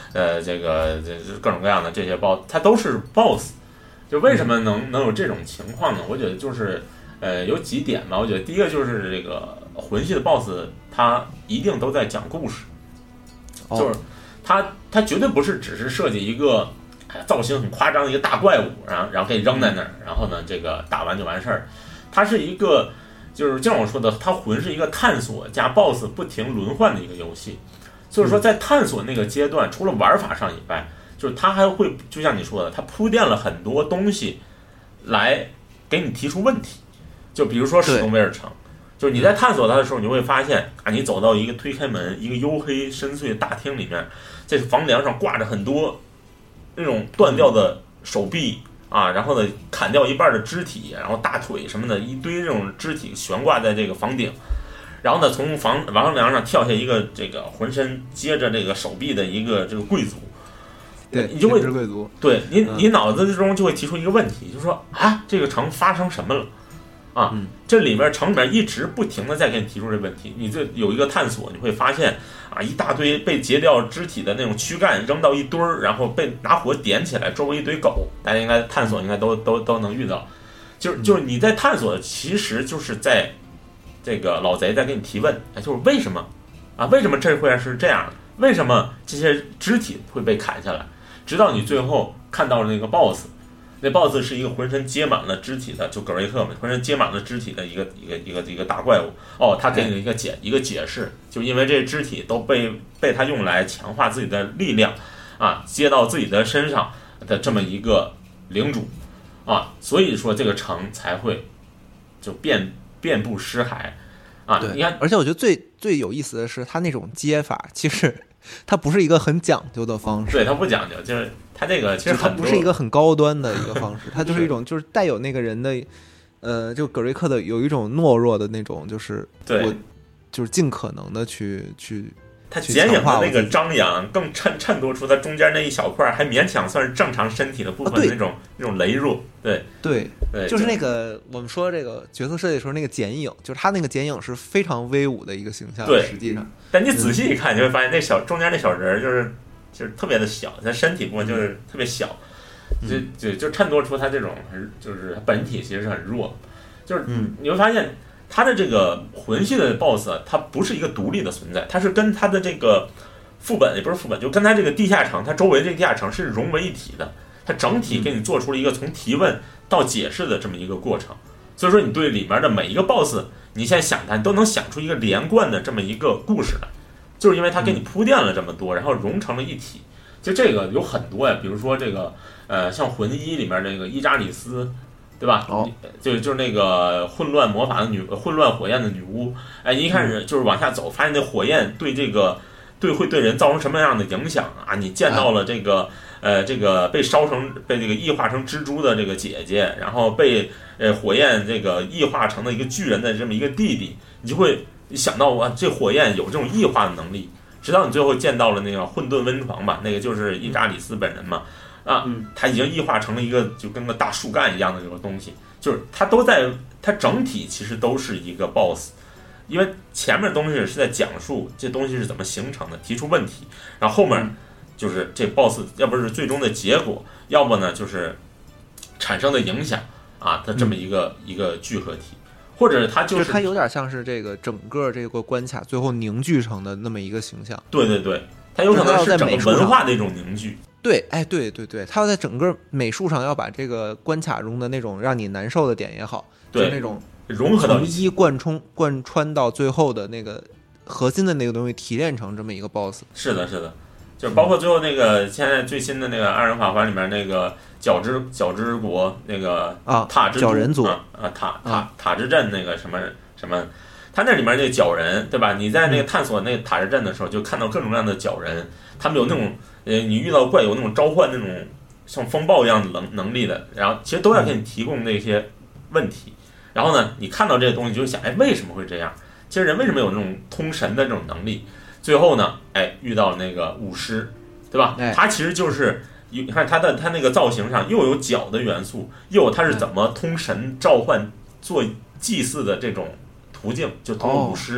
这各种各样的这些 BOSS， 它都是 BOSS。就为什么能有这种情况呢？我觉得就是有几点吧。我觉得第一个就是这个魂系的 BOSS， 它一定都在讲故事，就是它绝对不是只是设计一个造型很夸张的一个大怪物，然后给你扔在那儿，然后呢这个打完就完事儿。它是一个就是就像我说的，它魂是一个探索加 BOSS 不停轮换的一个游戏。所以说在探索那个阶段，除了玩法上以外，就是它还会就像你说的，它铺垫了很多东西来给你提出问题。就比如说史东威尔城，就是你在探索它的时候，你就会发现啊，你走到一个推开门，一个黝黑深邃的大厅里面，在房梁上挂着很多那种断掉的手臂啊，然后呢砍掉一半的肢体，然后大腿什么的，一堆这种肢体悬挂在这个房顶。然后呢，从房梁上跳下一个这个浑身接着这个手臂的一个这个贵族。 对， 你就会贵族， 对你脑子中就会提出一个问题，就是说啊，这个城发生什么了啊？这里面城里面一直不停的在给你提出这问题，你这有一个探索，你会发现啊，一大堆被截掉肢体的那种躯干扔到一堆儿，然后被拿火点起来，周围一堆狗，大家应该探索应该都能遇到，就是你在探索，其实就是在这个老贼在给你提问，就是为什么啊？为什么这会是这样的？为什么这些肢体会被砍下来？直到你最后看到了那个 BOSS， 那 BOSS 是一个浑身接满了肢体的，就格瑞克嘛，浑身接满了肢体的一个大怪物。哦，他给你一个解释，就因为这些肢体都被他用来强化自己的力量啊，接到自己的身上的这么一个领主啊，所以说这个城才会就遍布尸骸啊。你看， 而且我觉得最有意思的是，他那种接法其实。它不是一个很讲究的方式， 对，它不讲究，就是它这个其实它不是一个很高端的一个方式，它就是一种就是带有那个人的，就葛瑞克的有一种懦弱的那种，就是我就是尽可能的去它剪影的那个张扬，更衬托出它中间那一小块还勉强算是正常身体的部分的那种羸弱，对， 就是那个我们说这个角色设计的时候那个剪影，就是他那个剪影是非常威武的一个形象， 对， 实际上， 但你仔细一看，你会发现那中间那小人就是特别的小，它身体部分就是特别小，就衬托出他这种就是本体其实是很弱，就是你会发现。它的这个魂系的 BOSS， 它不是一个独立的存在，它是跟它的这个副本也不是副本，就跟它这个地下城，它周围这个地下城是融为一体的，它整体给你做出了一个从提问到解释的这么一个过程。所以说，你对里面的每一个 BOSS， 你现在想它，你都能想出一个连贯的这么一个故事来，就是因为它给你铺垫了这么多，然后融成了一体。就这个有很多呀，比如说这个像魂一里面这个伊扎里斯。对吧？就是那个混乱魔法的混乱火焰的女巫。哎，你一开始就是往下走，发现那火焰会对人造成什么样的影响啊？你见到了这个被这个异化成蜘蛛的这个姐姐，然后被火焰这个异化成了一个巨人的这么一个弟弟，你就会想到哇，这火焰有这种异化的能力。直到你最后见到了那个混沌温床吧，那个就是伊扎里斯本人嘛。它已经异化成了一个就跟个大树干一样的这个东西，就是它整体其实都是一个 BOSS， 因为前面的东西是在讲述这东西是怎么形成的，提出问题，然后后面就是这 BOSS 要不是最终的结果，要不呢就是产生的影响啊，它这么一个聚合体，或者它就是它有点像是这个整个这个关卡最后凝聚成的那么一个形象。 对，它有可能是整个文化的一种凝聚。 对，他要在整个美术上要把这个关卡中的那种让你难受的点也好， 对， 就那种融合到一起， 贯穿到最后的那个核心的那个东西提炼成这么一个 BOSS。 是的，就包括最后那个现在最新的那个二人法环里面那个角之国那个塔之角人族塔之阵那个什么，他那里面那个角人对吧？你在那个探索那个塔之阵的时候，就看到各种各样的角人，他们有那种。你遇到怪有那种召唤那种像风暴一样的能力的，然后其实都在给你提供那些问题。然后呢，你看到这些东西就想，哎，为什么会这样？其实人为什么有那种通神的这种能力？最后呢，哎，遇到了那个巫师，对吧？他其实就是你看他那个造型上又有角的元素，又有他是怎么通神召唤做祭祀的这种途径，就通过巫师。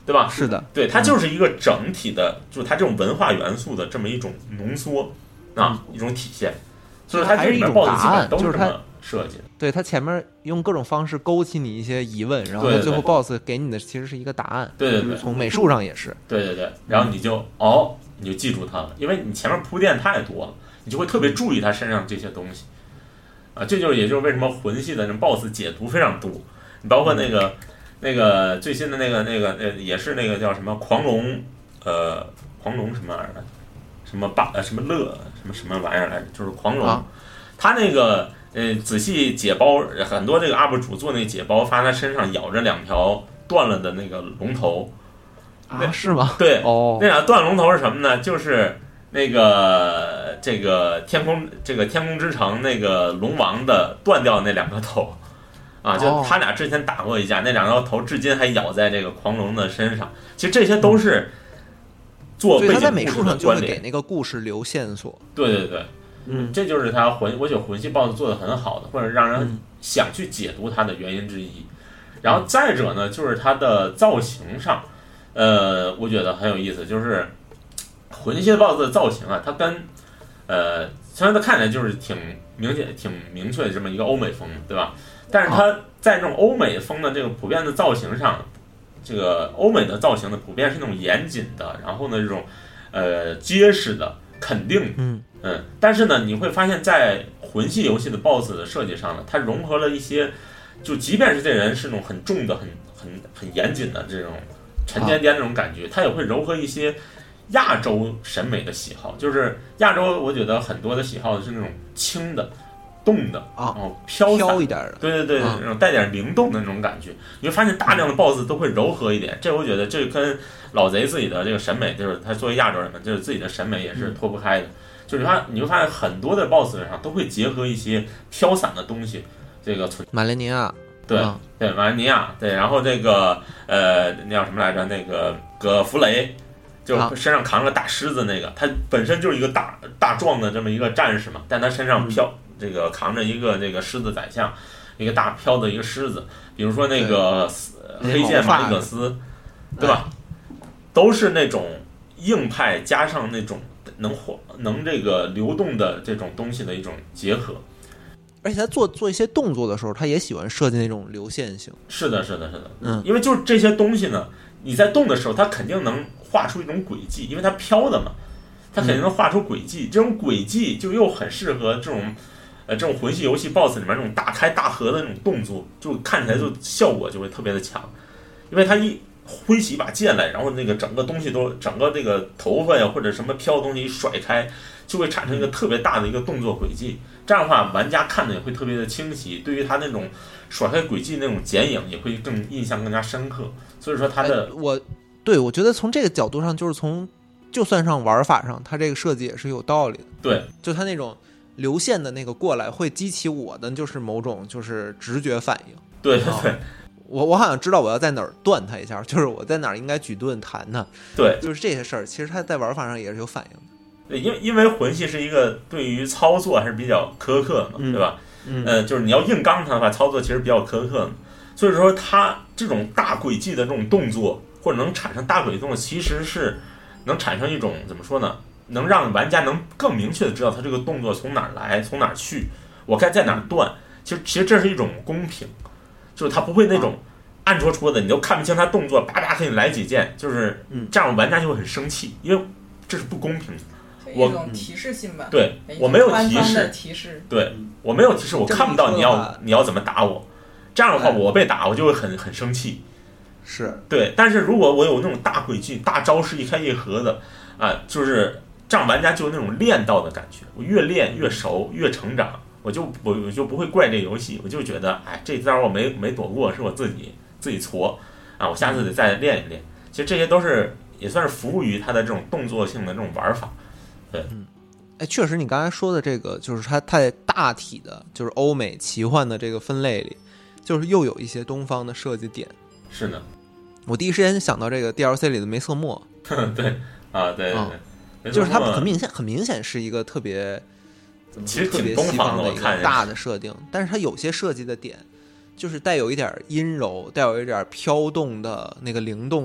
对吧？ 是的， 对，它就是一个整体的，就是它这种文化元素的这么一种浓缩啊，一种体现。所以它这里面 BOSS 基本都是这么设计的。 对，它前面用各种方式勾起你一些疑问，然后最后 BOSS 给你的其实是一个答案。 对对对， 就是从美术上也是。 对对对，然后你就你就记住它了，因为你前面铺垫太多了，你就会特别注意它身上这些东西。啊，这就是也就是为什么魂系的那 BOSS 解读非常多。你包括那个最新的那个也是那个叫什么狂龙什么玩意儿的，什么什么乐什么玩意儿来着，就是狂龙。他那个仔细解包，很多这个 UP 主做那个解包，发现他身上咬着2条断了的那个龙头。 啊，是吗？ 对，那俩断龙头是什么呢？就是这个天空之城那个龙王的断掉的那2个头。啊，就他俩之前打过一架，那2条头至今还咬在这个狂龙的身上。其实这些都是做背景故事的关联。所以他在美术上就会给那个故事留线索。 对对对，这就是他我觉得魂系 BOSS 做的很好的，或者让人想去解读它的原因之一。然后再者呢，就是它的造型上，我觉得很有意思，就是魂系的 BOSS 的造型啊，它跟虽然它看起来就是挺明确的这么一个欧美风，对吧？但是它在这种欧美风的这个普遍的造型上，这个欧美的造型呢，普遍是那种严谨的，然后呢这种结实的、肯定的，但是呢，你会发现在魂系游戏的 BOSS 的设计上呢，它融合了一些，就即便是这人是那种很重的、很严谨的这种沉甸甸那种感觉，它也会糅合一些亚洲审美的喜好，就是亚洲我觉得很多的喜好是那种轻的。动的然后飘一点的， 对对对，那种带点灵动的那种感觉，你会发现大量的 BOSS 都会柔和一点。这我觉得这跟老贼自己的这个审美，就是他作为亚洲人嘛，就是自己的审美也是脱不开的。就是你会发现很多的 BOSS 上都会结合一些飘散的东西，这个马雷尼亚， 对对，马雷尼亚对，然后这个那叫什么来着？那个葛弗雷。就身上扛个大狮子那个，他本身就是一个大壮的这么一个战士嘛，但他身上这个扛着一个这个狮子宰相，一个大飘的一个狮子。比如说那个黑剑马里克斯，对吧？都是那种硬派加上那种能这个流动的这种东西的一种结合。 而且他做一些动作的时候，他也喜欢设计那种流线型。 是的，因为就是这些东西呢，你在动的时候，它肯定能画出一种轨迹，因为它飘的嘛，它肯定能画出轨迹。这种轨迹就又很适合这种魂系游戏 BOSS 里面那种大开大合的那种动作，就看起来就效果就会特别的强。因为它一挥起一把剑来，然后那个整个东西整个这个头发呀或者什么飘的东西一甩开，就会产生一个特别大的一个动作轨迹。这样的话，玩家看的也会特别的清晰，对于他那种甩开轨迹那种剪影也会印象更加深刻。所以说他的我觉得从这个角度上，就算上玩法上，它这个设计也是有道理的。 对， 就它那种流线的那个过来，会激起我的就是某种就是直觉反应。 对对对， 我好像知道我要在哪儿断它一下，就是我在哪儿应该举盾弹它。 对， 就是这些事儿，其实它在玩法上也是有反应的。 对，因为魂系是一个对于操作还是比较苛刻的嘛，对吧？就是你要硬刚它的话，操作其实比较苛刻的。所以说，它这种大轨迹的这种动作，或者能产生大轨迹动作，其实是能产生一种怎么说呢？能让玩家能更明确的知道它这个动作从哪儿来，从哪儿去，我该在哪儿断。其实这是一种公平，就是它不会那种暗戳戳的，你都看不清它动作，叭叭给你来几剑，就是这样玩家就会很生气，因为这是不公平的。 一种提示性吧， 对，我没有提示， 对，我没有提示，我看不到你要怎么打我，这样的话我被打我就会很生气， 是对。但是如果我有那种大轨迹、大招式一开一合的就是这样，玩家就有那种练到的感觉，我越练越熟，越成长，我就不会怪这游戏，我就觉得这招我没躲过，是我自己挫我下次得再练一练。其实这些都是也算是服务于它的这种动作性的这种玩法。对， 确实，你刚才说的这个，就是它在大体的，就是欧美奇幻的这个分类里，就是又有一些东方的设计点。 是的， 我第一时间想到这个 DLC 里的梅瑟莫。 对对， 就是它很明显是一个特别， 其实特别西方的一个大的设定，但是它有些设计的点，就是带有一点阴柔，带有一点飘动的那个灵动感。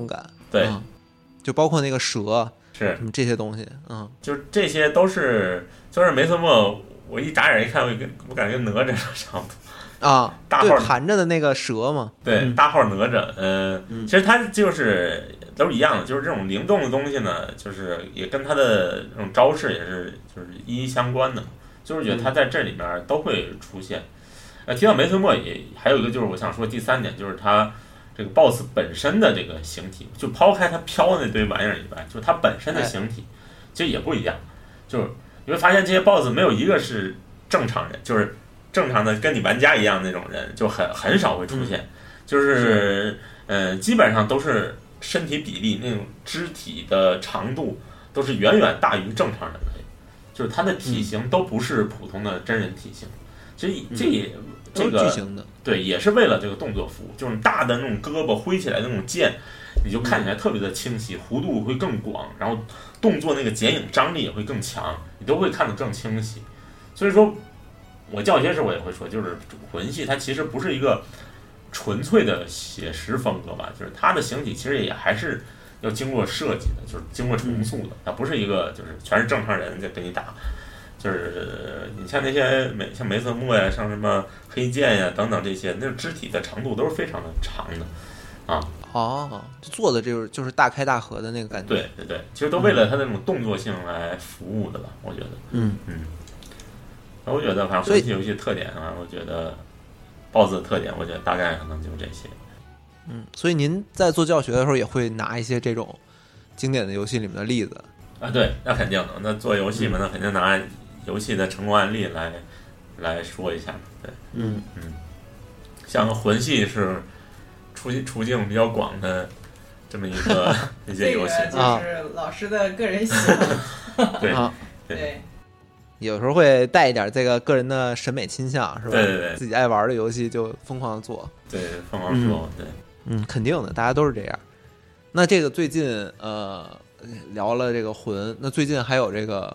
对， 就包括那个蛇是这些东西， 就是这些都是，就是梅瑟莫，我一眨眼一看，我感觉跟哪吒差不多。 啊， 大号盘着的那个蛇嘛， 对，大号哪吒，其实它就是都是一样的，就是这种灵动的东西呢，就是也跟它的这种招式也是就是一一相关的，就是觉得它在这里面都会出现。提到梅瑟莫也还有一个就是我想说第3点，就是它这个 BOSS 本身的这个形体，就抛开它飘的那堆玩意儿以外，就是它本身的形体其实也不一样，就是你会发现这些 BOSS 没有一个是正常人，就是正常的跟你玩家一样那种人，就很少会出现，就是基本上都是身体比例那种肢体的长度都是远远大于正常人类，就是他的体型都不是普通的真人体型，所以这个巨型的， 对，也是为了这个动作服务，就是大的那种胳膊挥起来的那种剑，你就看起来特别的清晰，弧度会更广，然后动作那个剪影张力也会更强，你都会看得更清晰。所以说我教学时我也会说，就是魂系它其实不是一个纯粹的写实风格吧，就是它的形体其实也还是要经过设计的，就是经过重塑的，它不是一个就是全是正常人在跟你打。就是你像那些像梅瑟莫呀，像什么黑剑呀等等这些，那肢体的长度都是非常的长的啊。 做的就是大开大合的那个感觉。 对对对，其实都为了它那种动作性来服务的吧，我觉得。我觉得反正魂系游戏特点啊，我觉得 BOSS 的特点，我觉得大概可能就是这些。 所以您在做教学的时候也会拿一些这种经典的游戏里面的例子啊？对，那肯定的。那做游戏嘛，那肯定拿游戏的成功案例来说一下。对，像魂系是途径比较广的这么一些游戏， 这个就是老师的个人喜好。 对。 有时候会带一点这个个人的审美倾向，是吧？ 对， 自己爱玩的游戏就疯狂的做。 对，疯狂说，对， 肯定的，大家都是这样。那这个最近聊了这个魂，那最近还有这个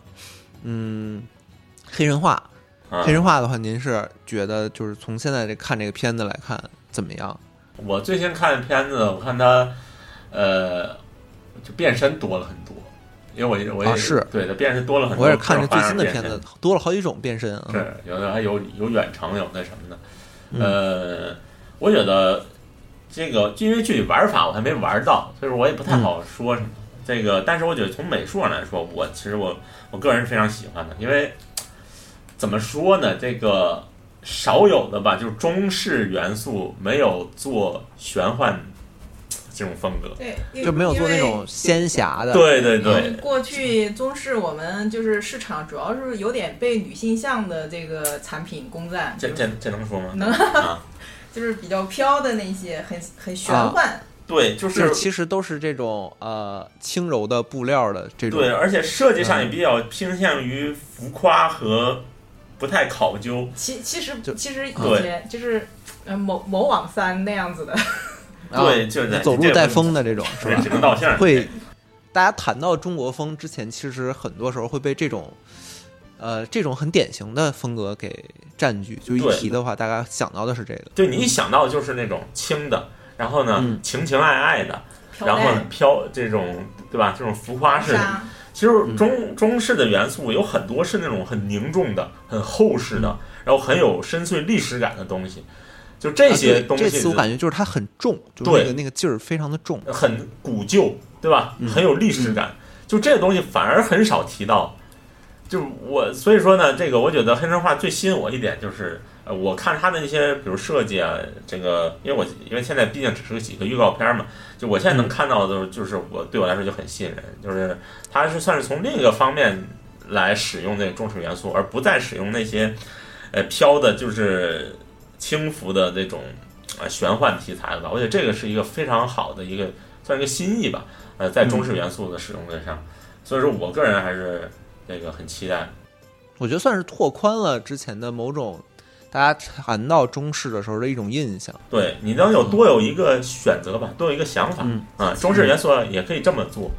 黑神话。黑神话的话，您是觉得就是从现在看这个片子来看怎么样？ 我最近看片子，我看它就变身多了很多。因为我也是对的，变身多了很多。 我也看着最新的片子，多了好几种变身啊。 是有的还有远程，有那什么的。我觉得这个因为具体玩法我还没玩到，所以说我也不太好说什么。这个，但是我觉得从美术上来说，其实我个人是非常喜欢的，因为怎么说呢，这个少有的吧，就是中式元素没有做玄幻。这种风格， 对， 就没有做那种仙侠的。 对。 过去中式我们就是市场主要是有点被女性向的这个产品攻占。 这能说吗？ 能，就是比较飘的那些，很玄幻。 对，就是其实都是这种轻柔的布料的这种。 对，而且设计上也比较偏向于浮夸和不太考究。 其实以前就是某网3那样子的。 对，就是走路带风的这种，是吧？ 只能道歉。 会，大家谈到中国风之前，其实很多时候会被这种很典型的风格给占据。就一提的话，大家想到的是这个。 对，你一想到就是那种轻的，然后呢，情情爱爱的，然后飘这种，对吧？这种浮夸式的。其实中式的元素有很多是那种很凝重的、很厚实的，然后很有深邃历史感的东西。就这些东西， 这次我感觉就是它很重，就是那个劲儿非常的重， 很古旧，对吧？很有历史感。就这个东西反而很少提到。就所以说呢，这个我觉得黑神话最吸引我一点就是，我看它的那些比如设计啊，这个因为现在毕竟只是几个预告片嘛，就我现在能看到的就是对我来说就很吸引人，就是它是算是从另一个方面来使用这个中式元素，而不再使用那些飘的就是轻浮的那种玄幻题材吧。我觉得这个是一个非常好的一个算一个新意吧，在中式元素的使用上，所以说我个人还是这个很期待。 我觉得算是拓宽了之前的某种大家谈到中式的时候的一种印象。 对，你能多有一个选择吧，多有一个想法中式元素也可以这么做。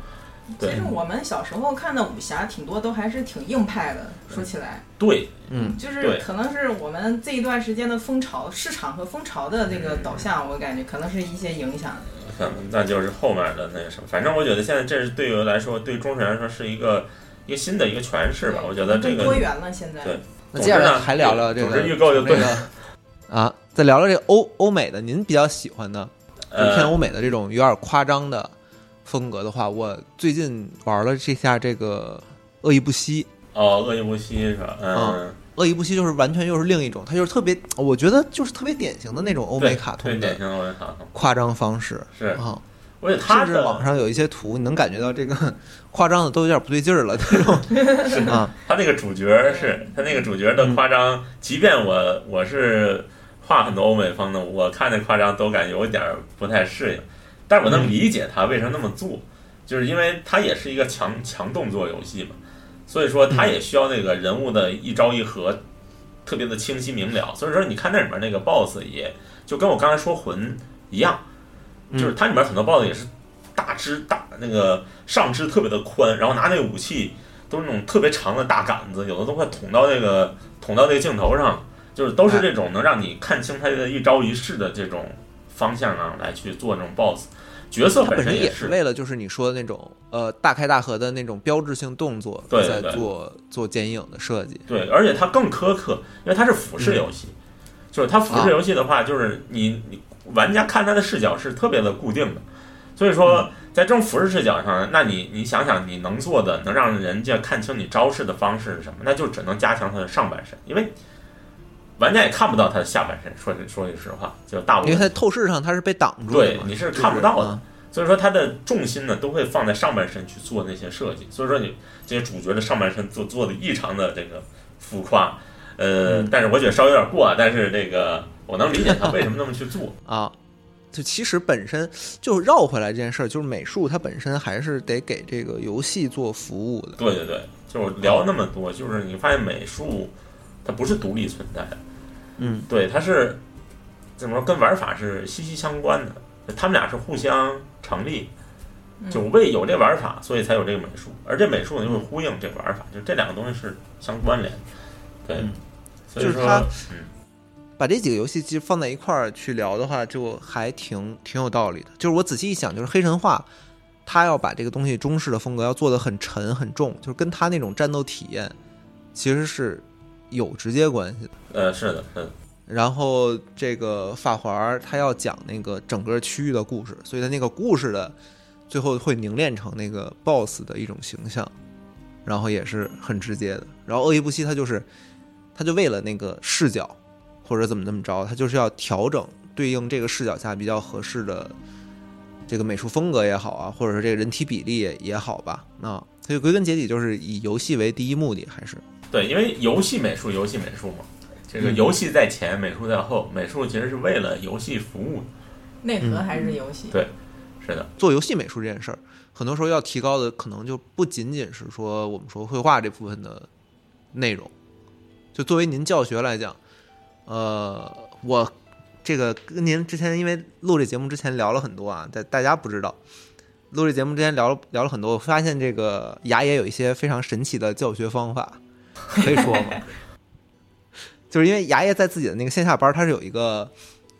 其实我们小时候看的武侠挺多都还是挺硬派的，说起来， 对， 就是可能是我们这一段时间的风潮、市场和风潮的这个导向，我感觉可能是一些影响。 那就是后面的那个什么，反正我觉得现在这是对于来说，对中学来说是一个新的一个诠释吧。我觉得这个更多元了，现在。 对， 那接下来还聊聊这个预购就对了啊，再聊聊这个欧美的，您比较喜欢的偏欧美的这种有点夸张的风格的话，我最近玩了这下这个恶意不息。 恶意不息是吧？ 恶意不息就是完全又是另一种，它就是特别，我觉得就是特别典型的那种欧美卡通的夸张方式。 是啊， 而且它甚至网上有一些图，你能感觉到这个夸张的都有点不对劲儿了。这种啊， 他那个主角的夸张，即便我是画很多欧美风的，我看那夸张都感觉有点不太适应。但是我能理解他为什么那么做，就是因为他也是一个强动作游戏嘛，所以说他也需要那个人物的一招一合特别的清晰明了。所以说你看那里面那个 BOSS 也就跟我刚才说魂一样，就是它里面很多 BOSS 也是大那个上肢特别的宽，然后拿那个武器都是那种特别长的大杆子，有的都快捅到那个镜头上，就是都是这种能让你看清他的一招一式的这种方向啊，来去做这种 BOSS。角色本身也是为了就是你说的那种大开大合的那种标志性动作，在做剪影的设计。 对，而且它更苛刻，因为它是俯视游戏，就是它俯视游戏的话，就是你玩家看它的视角是特别的固定的，所以说在这种俯视视角上，那你想想你能做的能让人家看清你招式的方式是什么？那就只能加强他的上半身，因为玩家也看不到他的下半身。说句实话，就大部分因为他透视上他是被挡住的， 对，你是看不到的。所以说他的重心呢都会放在上半身去做那些设计，所以说你这些主角的上半身做的异常的这个浮夸，但是我觉得稍微有点过啊，但是这个我能理解他为什么那么去做啊。就其实本身就绕回来这件事儿，就是美术它本身还是得给这个游戏做服务的。 对，就是聊那么多，就是你发现美术它不是独立存在的，对，它是怎么说跟玩法是息息相关的。他们俩是互相成立，就为有这玩法，所以才有这个美术，而这美术呢又会呼应这个玩法，就这两个东西是相关联。对，所以说就是他把这几个游戏其实放在一块儿去聊的话，就还挺有道理的。就是我仔细一想，就是黑神话，他要把这个东西中式的风格要做得很沉很重，就是跟他那种战斗体验其实是有直接关系的。是的。 然后这个法环他要讲那个整个区域的故事，所以他那个故事的最后会凝练成那个 BOSS 的一种形象，然后也是很直接的。然后恶意不息他就为了那个视角或者怎么着，他就是要调整对应这个视角下比较合适的这个美术风格也好啊，或者是这个人体比例也好吧。那所以归根结底就是以游戏为第一目的，还是对，因为游戏美术嘛。这个游戏在前，美术在后，美术其实是为了游戏服务的， 内核还是游戏。 对，是的。 做游戏美术这件事儿，很多时候要提高的可能就不仅仅是说我们说绘画这部分的内容。就作为您教学来讲，我这个跟您之前因为录这节目之前聊了很多啊，大家不知道，录这节目之前聊了很多，我发现这个雅也有一些非常神奇的教学方法，可以说吗？就是因为牙爷在自己的那个线下班，他是有一个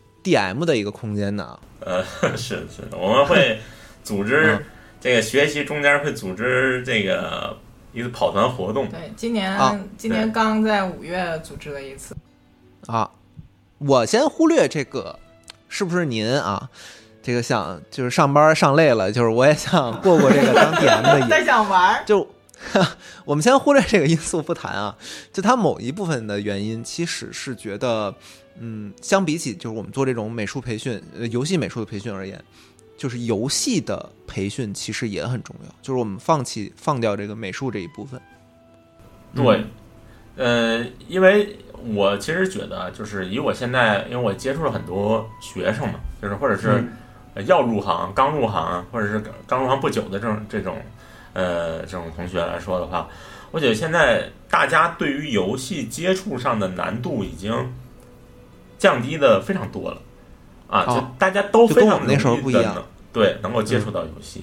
DM 的一个空间的。 是的，我们会组织这个学习中间会组织这个一次跑团活动。 对，今年刚在5月组织了一次。 啊，我先忽略这个，是不是您啊？这个想就是上班上累了，就是我也想过这个当 DM 的瘾， 再想玩就。我们先忽略这个因素不谈啊，就它某一部分的原因，其实是觉得，相比起就是我们做这种美术培训、游戏美术的培训而言，就是游戏的培训其实也很重要，就是我们放掉这个美术这一部分。 对，因为我其实觉得，就是以我现在，因为我接触了很多学生嘛，就是或者是要入行、刚入行，或者是刚入行不久的这种同学来说的话，我觉得现在大家对于游戏接触上的难度已经降低的非常多了啊！就大家都非常容易的对能够接触到游戏，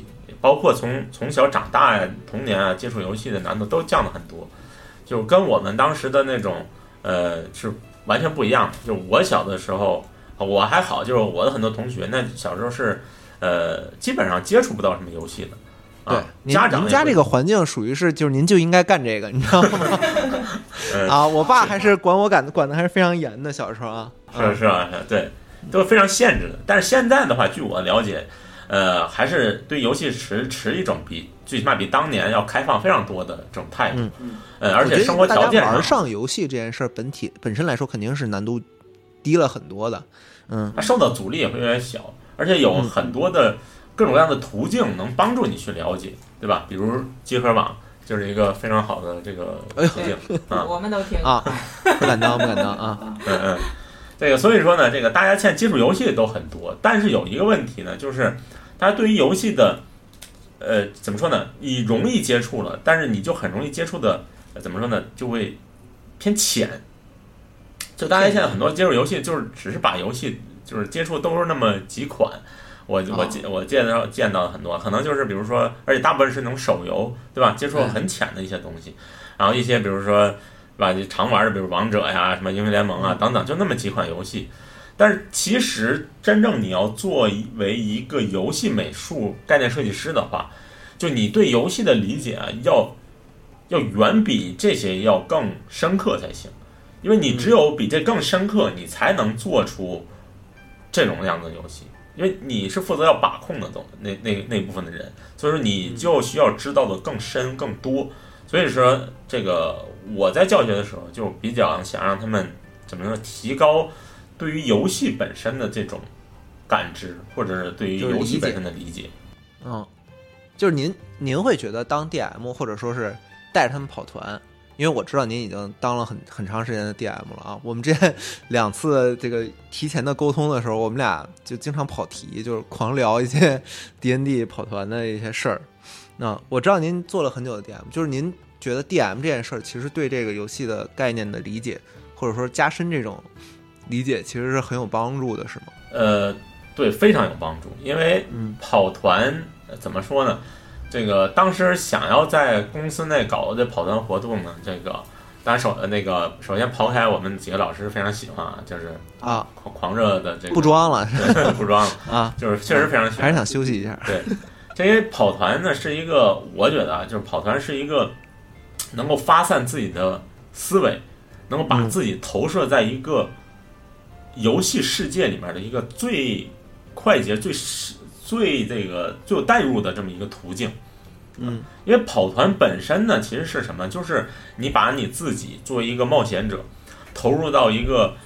包括从小长大呀、童年啊接触游戏的难度都降了很多，就跟我们当时的那种是完全不一样的。就我小的时候我还好，就是我的很多同学那小时候是基本上接触不到什么游戏的。 对， 家长您家这个环境属于是，就是您就应该干这个，你知道吗？啊，我爸还是管的还是非常严的，小时候啊。 是啊，对，都是非常限制的。但是现在的话，据我了解，还是对游戏持一种最起码比当年要开放非常多的这种态度。而且生活条件玩上游戏这件事本身来说，肯定是难度低了很多的。 它受到阻力也会越来越小，而且有很多的各种各样的途径能帮助你去了解，对吧？比如集合网就是一个非常好的这个途径啊。 我们都听啊，不敢当啊。 这个所以说呢，这个大家现在接触游戏都很多，但是有一个问题呢，就是大家对于游戏的怎么说呢？你容易接触了，但是你就很容易接触的怎么说呢？就会偏浅。就大家现在很多接触游戏，就是只是把游戏就是接触都是那么几款。我见到很多，可能就是比如说，而且大部分是那种手游，对吧？接触很浅的一些东西，然后一些比如说，对吧？常玩的，比如王者呀、什么英雄联盟啊等等，就那么几款游戏。但是其实真正你要作为一个游戏美术概念设计师的话，就你对游戏的理解啊，要远比这些要更深刻才行，因为你只有比这更深刻，你才能做出这种样的游戏。因为你是负责要把控的那部分的人，所以说你就需要知道的更深更多。所以说这个我在教学的时候就比较想让他们怎么说提高对于游戏本身的这种感知，或者是对于游戏本身的理解。 就是您会觉得当 DM 或者说是带着他们跑团，因为我知道您已经当了很长时间的 DM 了啊。我们之前2次这个提前的沟通的时候，我们俩就经常跑题，就是狂聊一些 D&D 跑团的一些事儿。那我知道您做了很久的 DM， 就是您觉得 DM 这件事儿其实对这个游戏的概念的理解，或者说加深这种理解，其实是很有帮助的，是吗？ 对，非常有帮助。因为跑团怎么说呢？这个当时想要在公司内搞的跑团活动呢，这个当然首先抛开我们几个老师非常喜欢啊，就是狂热的这个不装了， 不装了啊，就是确实非常喜欢， 还是想休息一下。 对，这些跑团呢是一个，我觉得啊，就是跑团是一个能够发散自己的思维，能够把自己投射在一个游戏世界里面的一个最快捷、最有代入的这么一个途径。因为跑团本身呢，其实是什么？就是你把你自己作为一个冒险者，投入到一个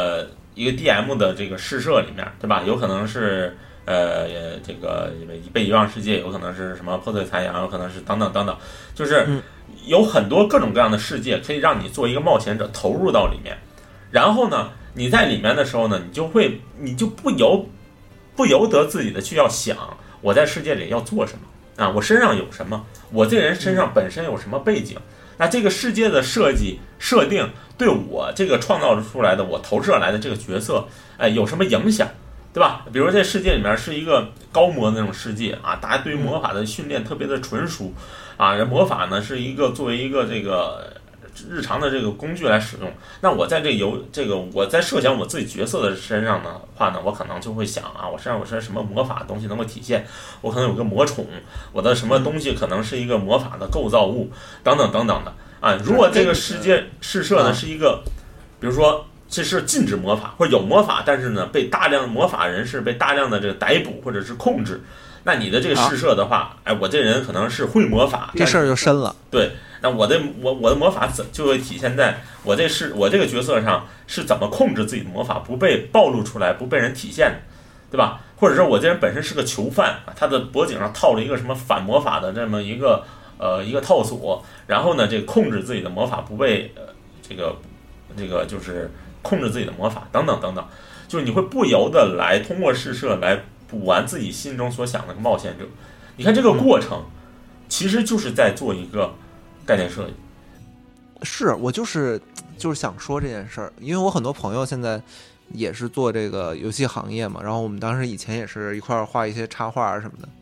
DM 的这个试射里面，对吧？有可能是这个被遗忘世界，有可能是什么破碎残阳，有可能是等等等等，就是有很多各种各样的世界可以让你做一个冒险者投入到里面。然后呢，你在里面的时候呢，你就不由得自己的去要想，我在世界里要做什么。啊，我身上有什么？我这人身上本身有什么背景？那这个世界的设定对我这个创造出来的、我投射来的这个角色，有什么影响，对吧？比如这世界里面是一个高魔的那种世界啊，大家对于魔法的训练特别的纯熟啊，魔法呢是作为一个这个日常的这个工具来使用。那我在我在设想我自己角色的身上的话呢，我可能就会想啊，我身上什么魔法的东西能够体现？我可能有个魔宠，我的什么东西可能是一个魔法的构造物，等等等等的啊。如果这个世界试射呢是一个，比如说这是禁止魔法或者有魔法，但是呢被大量魔法人士被大量的这个逮捕或者是控制，那你的这个试射的话，我这人可能是会魔法， 这事儿就深了。 对。那我的魔法就会体现在我这个角色上是怎么控制自己的魔法不被暴露出来，不被人体现，对吧？或者说我这人本身是个囚犯，他的脖颈上套了一个什么反魔法的这么一个套索，然后呢，这个控制自己的魔法不被这个就是控制自己的魔法等等等等，就是你会不由得来通过试射来补完自己心中所想的冒险者。你看这个过程，其实就是在做一个概念设计。 是我就是想说这件事儿，因为我很多朋友现在也是做这个游戏行业嘛，然后我们当时以前也是一块儿画一些插画什么的。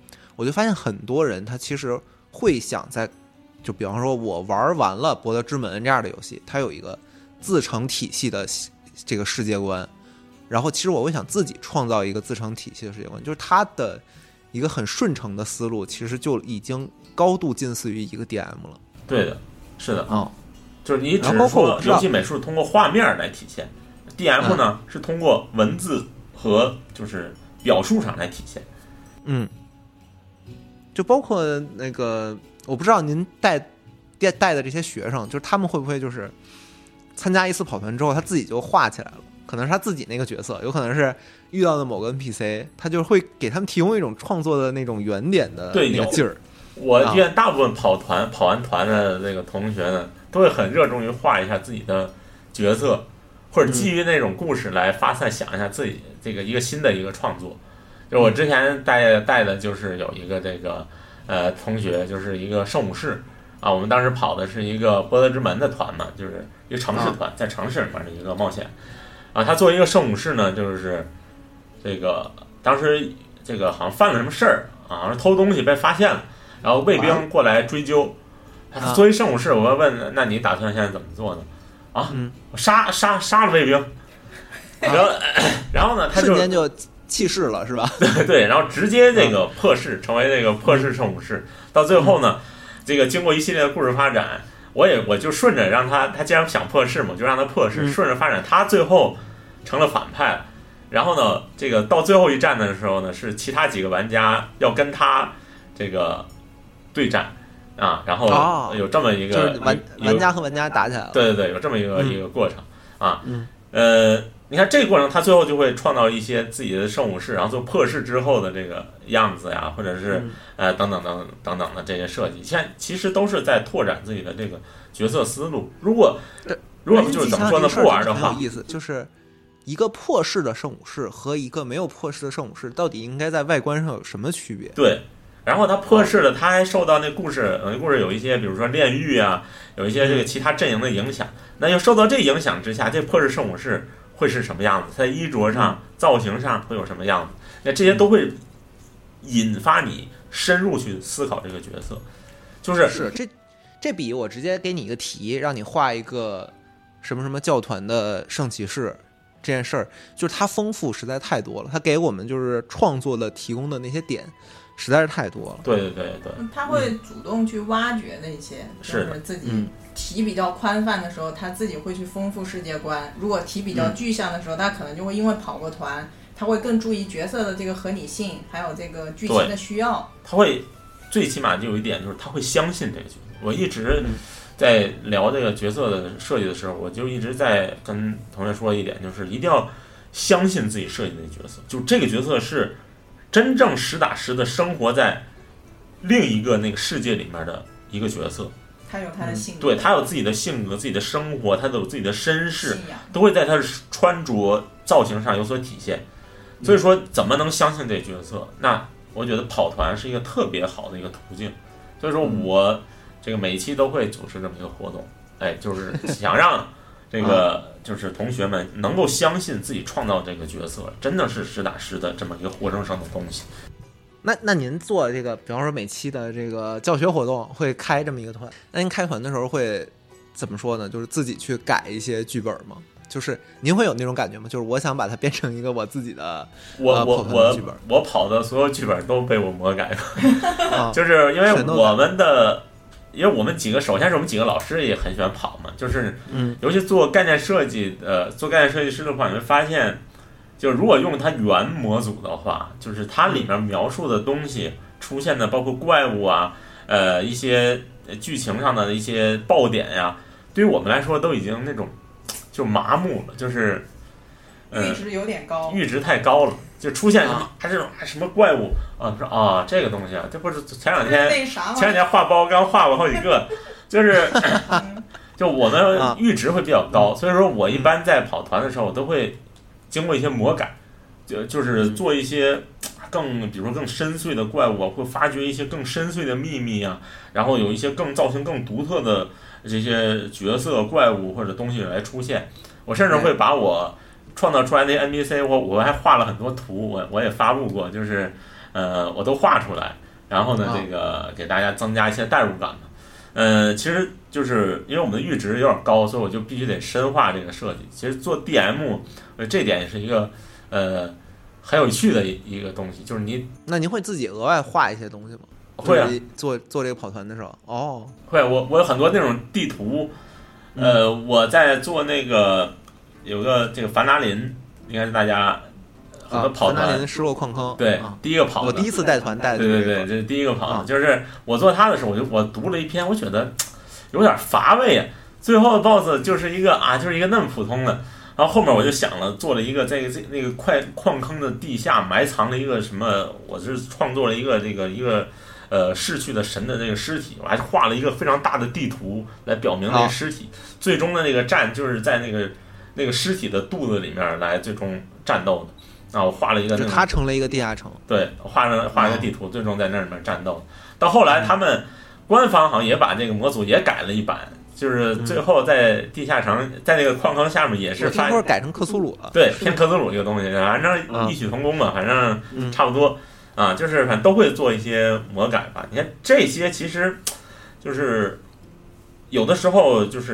我就发现很多人他其实会想就比方说我玩完了《博德之门》这样的游戏，它有一个自成体系的这个世界观，然后其实我会想自己创造一个自成体系的世界观，就是它的一个很顺承的思路，其实就已经高度近似于一个 DM 了。 对的，是的啊， 就是你只是说游戏美术通过画面来体现，DM 呢是通过文字和就是表述上来体现。 就包括那个，我不知道您带的这些学生，就是他们会不会就是参加一次跑团之后，他自己就画起来了？可能是他自己那个角色，有可能是遇到的某个 NPC， 他就会给他们提供一种创作的那种原点的那个劲儿。 我见大部分跑完团的那个同学呢，都会很热衷于画一下自己的角色，或者基于那种故事来发散想一下自己这个一个新的一个创作。就我之前带的就是有一个这个同学，就是一个圣武士啊，我们当时跑的是一个波德之门的团嘛，就是一个城市团，在城市里面的一个冒险啊。他作为一个圣武士呢，就是这个当时这个好像犯了什么事儿啊，好像偷东西被发现了，然后卫兵过来追究。作为圣武士，我问，那你打算现在怎么做呢？啊，杀了卫兵，然后呢，他瞬间就气势了，是吧？ 对，然后直接这个破世，成为这个破世圣武士。到最后呢，这个经过一系列的故事发展，我就顺着让他既然想破世嘛，就让他破世，顺着发展，他最后成了反派了。然后呢，这个到最后一战的时候呢，是其他几个玩家要跟他这个对战啊，然后有这么一个、 就是玩家和玩家打起来了。 对，有这么一个过程啊。你看这个过程，他最后就会创造一些自己的圣武士，然后做破世之后的这个样子呀，或者是等等的这些设计，其实都是在拓展自己的这个角色思路。如果就是怎么说呢，不玩的话， 很有意思，就是一个破世的圣武士和一个没有破世的圣武士，到底应该在外观上有什么区别？ 对。然后他破世了，他还受到那故事有一些，比如说炼狱啊，有一些这个其他阵营的影响。那又受到这影响之下，这破世圣武士会是什么样子？在衣着上、造型上会有什么样子？那这些都会引发你深入去思考这个角色。就是这比我直接给你一个题，让你画一个什么什么教团的圣骑士这件事儿，就是它丰富实在太多了。它给我们就是创作的提供的那些点实在是太多了。 对， 他会主动去挖掘那些，就是自己题比较宽泛的时候，他自己会去丰富世界观；如果题比较具象的时候，他可能就会因为跑过团，他会更注意角色的这个合理性，还有这个剧情的需要。 他会最起码就有一点，就是他会相信这个角色。我一直在聊这个角色的设计的时候，我就一直在跟同学说一点，就是一定要相信自己设计的角色，就这个角色是真正实打实的生活在另一个那个世界里面的一个角色。 他有他的性格， 对，他有自己的性格、自己的生活，他都有自己的身世，都会在他的穿着、造型上有所体现。所以说，怎么能相信这个角色？那我觉得跑团是一个特别好的一个途径。所以说我这个每一期都会组织这么一个活动，就是想让这个就是同学们能够相信自己创造这个角色真的是实打实的这么一个活生生的东西。 那您做这个，比方说每期的这个教学活动会开这么一个团，那您开团的时候会怎么说呢？就是自己去改一些剧本吗？就是您会有那种感觉吗？就是我想把它变成一个我自己的跑团的剧本。 我跑的所有剧本都被我魔改过，就是因为我们几个，首先是我们几个老师也很喜欢跑嘛，就是尤其做概念设计师的话，你会发现。就是如果用它原模组的话，就是它里面描述的东西出现的，包括怪物啊，一些剧情上的一些爆点呀，对于我们来说都已经那种就麻木了，就是阈值有点高， 阈值太高了，就出现它这种什么怪物啊，说这个东西啊，这不是前两天画包刚画过好几个，就是就我们阈值会比较高，所以说我一般在跑团的时候，我都会经过一些魔改，就是做一些比如说更深邃的怪物啊，会发掘一些更深邃的秘密啊，然后有一些造型更独特的这些角色、怪物或者东西来出现。我甚至会把我创造出来的 NPC， 我还画了很多图，我也发布过，就是我都画出来， 然后呢，这个给大家增加一些代入感嘛。其实就是因为我们的阈值有点高，所以我就必须得深化这个设计。其实做 DM，这点也是一个很有趣的一个东西，就是那您会自己额外画一些东西吗？ 会啊， 做这个跑团的时候， 会。我有很多那种地图，我在做那个有个这个凡达林，应该是大家很多跑团， 凡达林失落矿坑， 对，第一个跑的， 我第一次带团带的， 对，这是第一个跑的，就是我做它的时候，我读了一篇，我觉得有点乏味啊。最后的 BOSS 就是一个那么普通的。然后后面我就想了，做了一个在那个矿坑的地下埋藏了一个什么，我是创作了一个逝去的神的这个尸体，我还画了一个非常大的地图来表明那个尸体。最终的那个战就是在那个尸体的肚子里面来最终战斗的。我画了一个， 就它成了一个地下城。 对，画了一个地图，最终在那里面战斗。到后来他们官方好像也把这个模组也改了一版。就是最后在地下城，在那个矿坑下面也是发现改成克苏鲁了， 对，偏克苏鲁一个东西，反正异曲同工嘛，反正差不多就是反正都会做一些魔改吧。你看这些其实就是有的时候就是，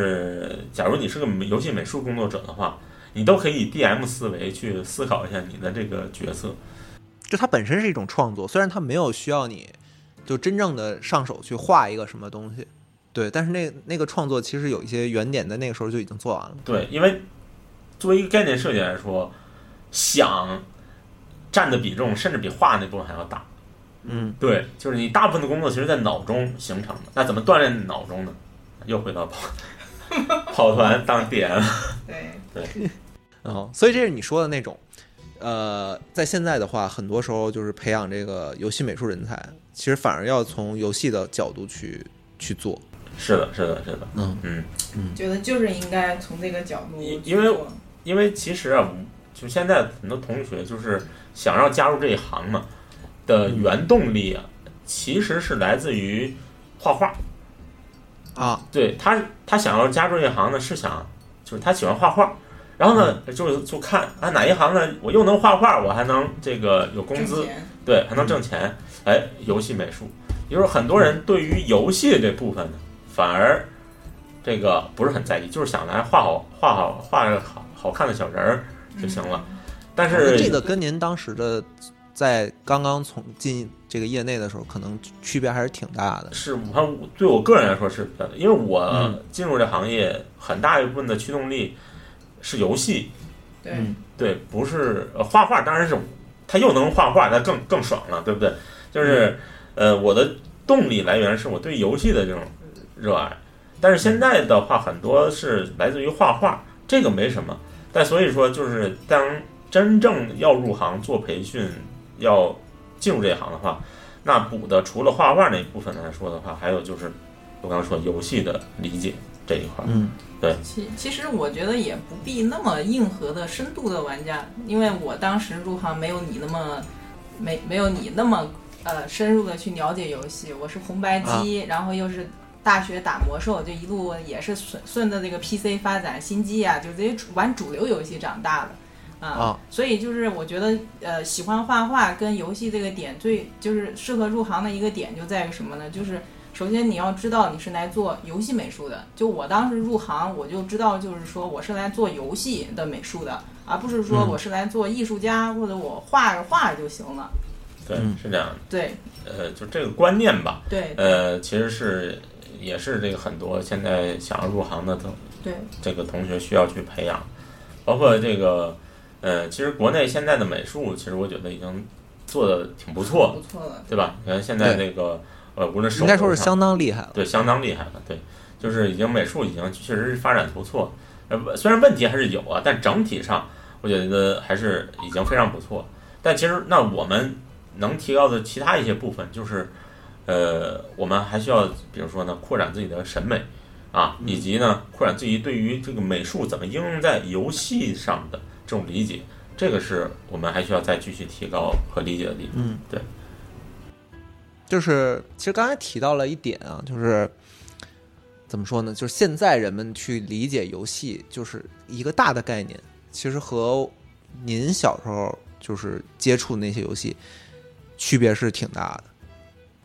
假如你是个游戏美术工作者的话，你都可以以 DM 思维去思考一下你的这个角色。 就它本身是一种创作，虽然它没有需要你就真正的上手去画一个什么东西。对，但是那个创作其实有一些原点，在那个时候就已经做完了。 对，因为作为一个概念设计来说，想占的比重甚至比画那部分还要大。对，就是你大部分的工作其实在脑中形成的。那怎么锻炼脑中呢？又回到跑团当 DM。对。 所以这是你说的那种，在现在的话，很多时候就是培养这个游戏美术人才，其实反而要从游戏的角度去做。 是的。 觉得就是应该从这个角度， 因为其实就现在很多同学就是想要加入这一行嘛的原动力其实是来自于画画对，他想要加入这一行呢，是想就是他喜欢画画，然后呢就看哪一行呢，我又能画画，我还能这个有工资，对，还能挣钱。游戏美术，也就是很多人对于游戏的这部分呢，反而这个不是很在意，就是想来画个好看的小人儿就行了。但是这个跟您当时的在刚刚从进这个业内的时候，可能区别还是挺大的。 是，对我个人来说是，因为我进入这行业很大一部分的驱动力是游戏。对，不是画画，当然是他又能画画，那更爽了，对不对？就是我的动力来源是我对游戏的这种热爱，但是现在的话很多是来自于画画，这个没什么。但所以说，就是当真正要入行做培训，要进入这一行的话，那补的除了画画那一部分来说的话，还有就是我刚刚说游戏的理解这一块。对。 其实我觉得也不必那么硬核的深度的玩家，因为我当时入行没有你那么深入的去了解游戏。我是红白机，然后又是大学打魔兽，就一路也是顺着这个 PC 发展新机就直接玩主流游戏长大的所以就是我觉得喜欢画画跟游戏这个点最就是适合入行的一个点就在于什么呢？就是首先你要知道你是来做游戏美术的。就我当时入行我就知道，就是说我是来做游戏的美术的，而不是说我是来做艺术家，或者我画着画着就行了。 对，是这样的。 对， 就这个观念吧。 对， 其实也是这个很多现在想要入行的这个同学需要去培养，包括这个其实国内现在的美术，其实我觉得已经做的挺不错了， 对吧？你看现在那个无论手应该说是相当厉害了， 对，相当厉害了，对，就是已经美术已经确实发展不错。虽然问题还是有但整体上我觉得还是已经非常不错。但其实那我们能提高的其他一些部分，就是我们还需要，比如说呢，扩展自己的审美以及呢，扩展自己对于这个美术怎么应用在游戏上的这种理解，这个是我们还需要再继续提高和理解的地方。对。 就是其实刚才提到了一点就是怎么说呢？就是现在人们去理解游戏，就是一个大的概念，其实和您小时候就是接触那些游戏区别是挺大的。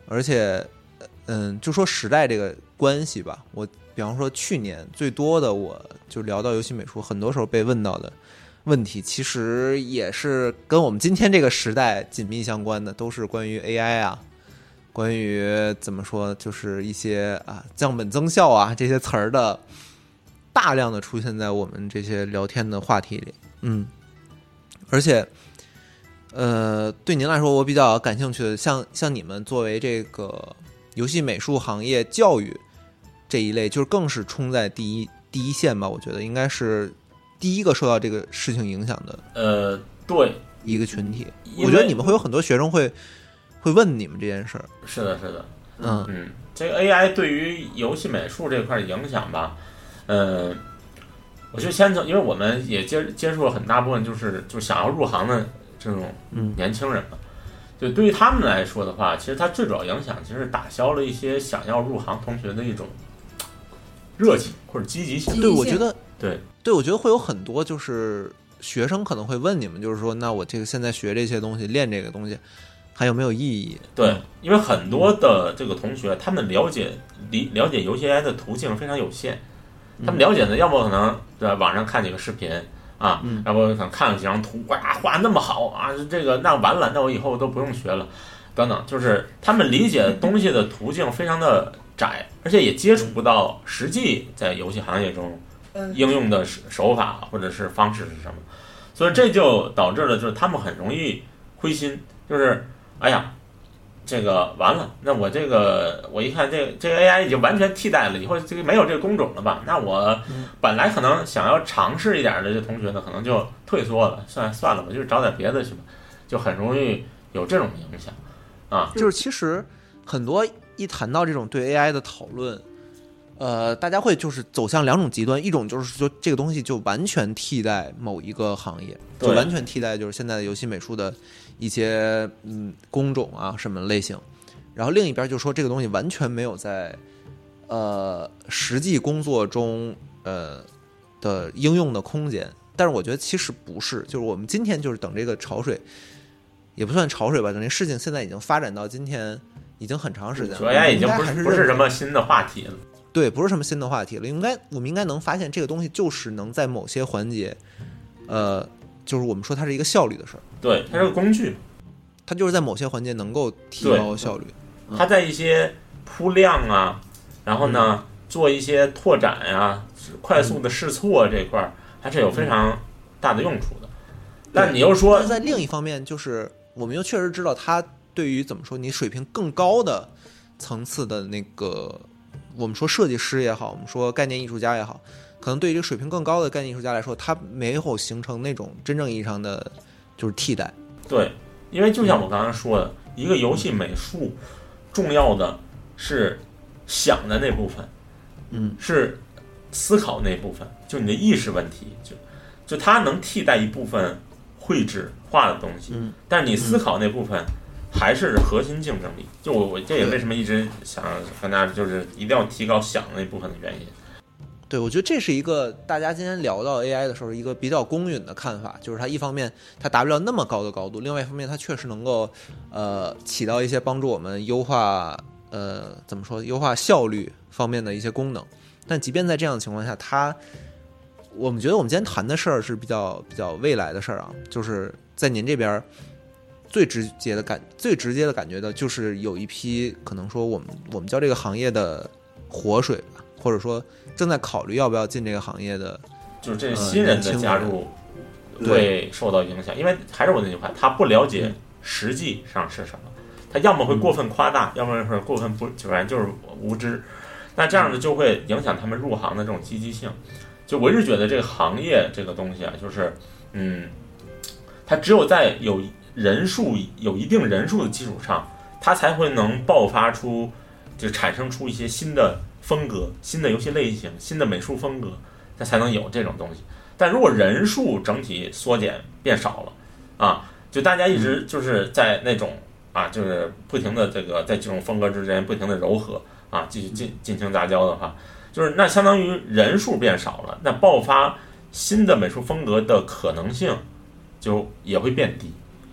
而且就说时代这个关系吧，我比方说去年最多的我就聊到游戏美术，很多时候被问到的问题其实也是跟我们今天这个时代紧密相关的，都是关于 AI 啊，关于怎么说，就是一些降本增效啊这些词儿的大量的出现在我们这些聊天的话题里。而且对您来说我比较感兴趣的，像你们作为这个游戏美术行业教育这一类，就是更是冲在第一线吧，我觉得应该是第一个受到这个事情影响的对一个群体。我觉得你们会有很多学生会问你们这件事儿。 是的这个 AI 对于游戏美术这块影响吧，我就先因为我们也接触了很大部分就是想要入行的这种年轻人嘛，就对于他们来说的话，其实它最主要影响其实打消了一些想要入行同学的一种热情或者积极性。 对，我觉得对， 我觉得会有很多就是学生可能会问你们，就是说那我这个现在学这些东西，练这个东西还有没有意义？ 对，因为很多的这个同学他们了解游戏 AI 的途径非常有限，他们了解的要么可能在网上看几个视频啊，要不可能看了几张图，哇，画那么好啊，这个那完了，那我以后都不用学了，等等，就是他们理解东西的途径非常的窄，而且也接触不到实际在游戏行业中应用的手法或者是方式是什么，所以这就导致了就是他们很容易灰心，就是哎呀，这个完了，那我一看这个 AI 已经完全替代了，以后这个没有这个工种了吧？那我本来可能想要尝试一点的这同学呢，可能就退缩了，算了吧，就是找点别的去吧，就很容易有这种影响啊。 就是其实很多一谈到这种对 AI 的讨论，大家会就是走向两种极端，一种就是说这个东西就完全替代某一个行业，就完全替代就是现在的游戏美术的一些工种啊什么类型，然后另一边就说这个东西完全没有在实际工作中的应用的空间。但是我觉得其实不是，就是我们今天就是等这个潮水，也不算潮水吧，等这事情现在已经发展到今天已经很长时间了 ，AI 已经不是什么新的话题了。 对，不是什么新的话题了。我们应该能发现这个东西就是能在某些环节就是我们说它是一个效率的事儿。 对，它是个工具， 它就是在某些环节能够提高效率。 它在一些铺量啊，然后呢做一些拓展呀、快速的试错这块还是有非常大的用处的。但你又说， 在另一方面，就是我们又确实知道它对于怎么说你水平更高的层次的那个，我们说设计师也好，我们说概念艺术家也好，可能对于这个水平更高的概念艺术家来说，它没有形成那种真正意义上的就是替代。 对，因为就像我刚才说的，一个游戏美术重要的是想的那部分，是思考那部分，就你的意识问题，就它能替代一部分绘制画的东西，但是你思考那部分还是核心竞争力。就我这也为什么一直想跟大家就是一定要提高想的那部分的原因。 对，我觉得这是一个大家今天聊到 AI 的时候一个比较公允的看法，就是它一方面它达不了那么高的高度，另外一方面它确实能够起到一些帮助我们优化怎么说优化效率方面的一些功能。但即便在这样的情况下，我们觉得我们今天谈的事儿是比较未来的事儿啊，就是在您这边最直接的感觉的就是有一批可能说我们叫这个行业的活水吧，或者说正在考虑要不要进这个行业的， 就是这新人的加入会受到影响，因为还是我那句话，他不了解实际上是什么，他要么会过分夸大，要么会过分反正就是无知，那这样的就会影响他们入行的这种积极性。就我一直觉得这个行业这个东西啊，就是它只有在有一定人数的基础上，它才会能爆发出，就产生出一些新的风格、新的游戏类型、新的美术风格，它才能有这种东西。但如果人数整体缩减变少了啊，就大家一直就是在那种就是不停的这个在这种风格之间不停的柔和啊，继续进行杂交的话，就是那相当于人数变少了，那爆发新的美术风格的可能性就也会变低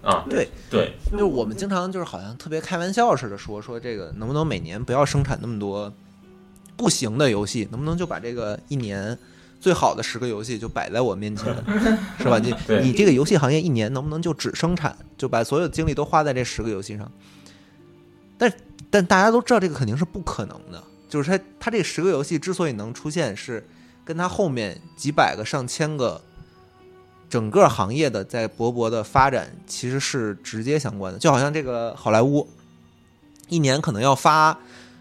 啊。 对对， 就是我们经常就是好像特别开玩笑似的说这个能不能每年不要生产那么多不行的游戏，能不能就把这个一年最好的10个游戏就摆在我面前，是吧？你这个游戏行业一年能不能就只生产，就把所有精力都花在这10个游戏上？但大家都知道这个肯定是不可能的，就是它这10个游戏之所以能出现，是跟它后面几百个上千个整个行业的在勃勃的发展其实是直接相关的。就好像这个好莱坞一年可能要发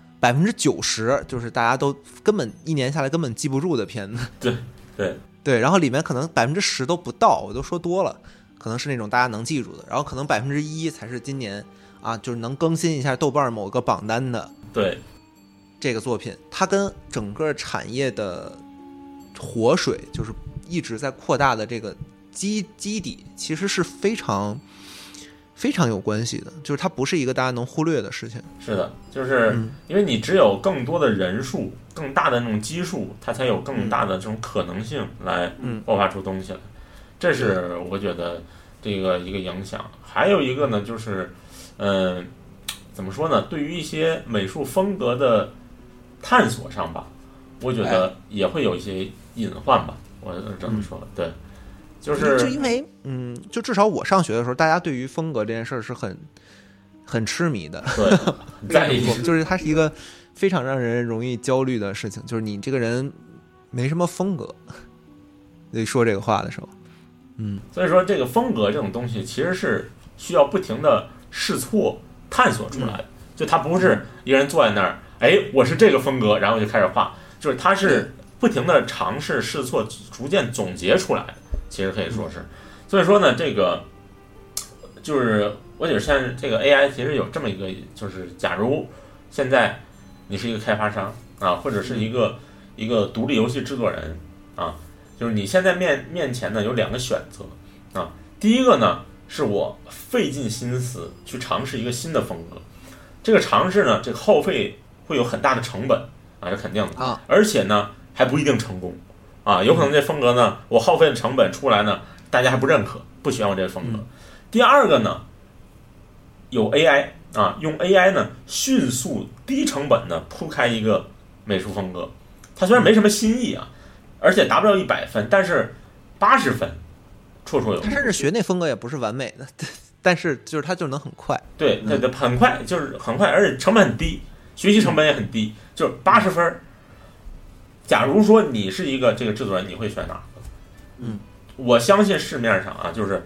90%，就是大家都根本一年下来根本记不住的片子。 对， 然后里面可能10%都不到，我都说多了，可能是那种大家能记住的，然后可能1%才是今年啊，就是能更新一下豆瓣某个榜单的。 对， 这个作品它跟整个产业的活水，就是一直在扩大的这个基底，其实是非常非常有关系的，就是它不是一个大家能忽略的事情。 是的，就是因为你只有更多的人数，更大的那种基数，它才有更大的这种可能性来爆发出东西来。这是我觉得这个一个影响。还有一个呢，就是怎么说呢？对于一些美术风格的探索上吧，我觉得也会有一些隐患吧。我这么说，对。就因为就至少我上学的时候，大家对于风格这件事儿是很痴迷的， 对，在意， 就是它是一个非常让人容易焦虑的事情，就是你这个人没什么风格，你说这个话的时候， 所以说这个风格这种东西其实是需要不停的试错探索出来的，就它不是一个人坐在那儿，哎，我是这个风格，然后就开始画，就是它是不停的尝试试错，逐渐总结出来的。其实可以说是，所以说呢，这个就是我觉得现在这个 AI 其实有这么一个，就是假如现在你是一个开发商啊，或者是一个独立游戏制作人啊，就是你现在面前呢有2个选择啊，第一个呢是我费尽心思去尝试一个新的风格，这个尝试呢这个耗费会有很大的成本啊，是肯定的啊，而且呢还不一定成功。啊，有可能这风格呢，我耗费的成本出来呢，大家还不认可，不喜欢我这个风格。第二个呢，有 AI 啊，用 AI 呢迅速低成本的铺开一个美术风格，它虽然没什么新意啊，而且达不到100分，但是80分绰绰有余。 它甚至学那风格也不是完美的，但是就是它就能很快。 对，很快，就是很快，而且成本很低，学习成本也很低，就是80分。假如说你是一个这个制作人，你会选哪个？我相信市面上啊，就是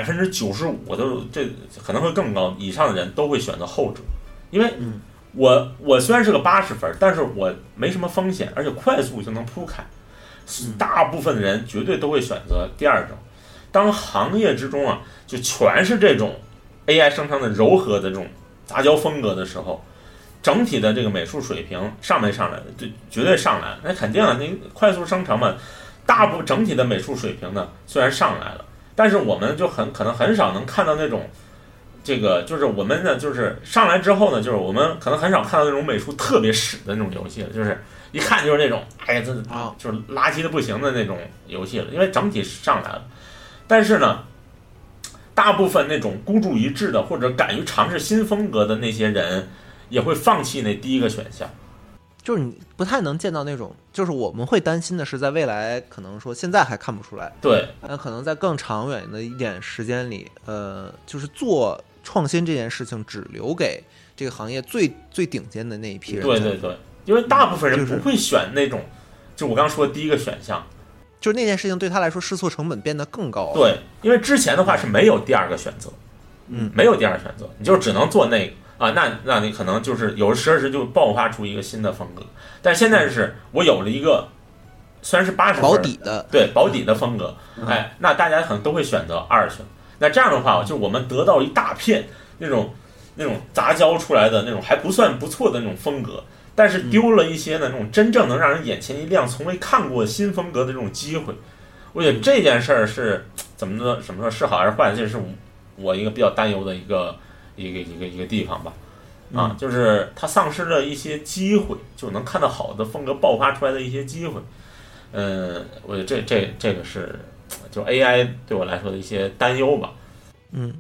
95%都这可能会更高以上的人都会选择后者，因为我虽然是个80分，但是我没什么风险，而且快速就能铺开。大部分的人绝对都会选择第二种。当行业之中啊，就全是这种 AI 生成的柔和的这种杂交风格的时候，整体的这个美术水平上没上来？对，绝对上来了。那肯定啊，你快速生成嘛，大部分整体的美术水平呢虽然上来了，但是我们就可能很少能看到那种，这个就是我们呢就是上来之后呢，就是我们可能很少看到那种美术特别屎的那种游戏了，就是一看就是那种哎呀这就是垃圾的不行的那种游戏了，因为整体上来了。但是呢，大部分那种孤注一掷的或者敢于尝试新风格的那些人，也会放弃那第一个选项。 就是你不太能见到那种，就是我们会担心的是，在未来可能说现在还看不出来， 对， 那可能在更长远的一点时间里，就是做创新这件事情只留给这个行业最顶尖的那一批人。 对对对，因为大部分人不会选那种，就我刚说的第一个选项， 就是那件事情对他来说试错成本变得更高。 对，因为之前的话是没有第二个选择，没有第二个选择，你就只能做那个。啊，那你可能就是有时就爆发出一个新的风格，但现在是我有了一个虽然是80分保底的， 对保底的风格，哎，那大家可能都会选择二选。那这样的话，就我们得到一大片那种杂交出来的那种还不算不错的那种风格，但是丢了一些呢那种真正能让人眼前一亮、从未看过新风格的这种机会。我觉得这件事儿是怎么说是好还是坏，这是我一个比较担忧的一个地方吧，啊，就是它丧失了一些机会，就能看到好的风格爆发出来的一些机会。我觉得这个是就 AI 对我来说的一些担忧吧。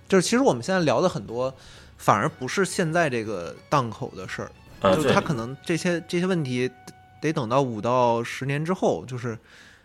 就是其实我们现在聊的很多，反而不是现在这个档口的事儿，就是他可能这些问题得等到5到10年之后，就是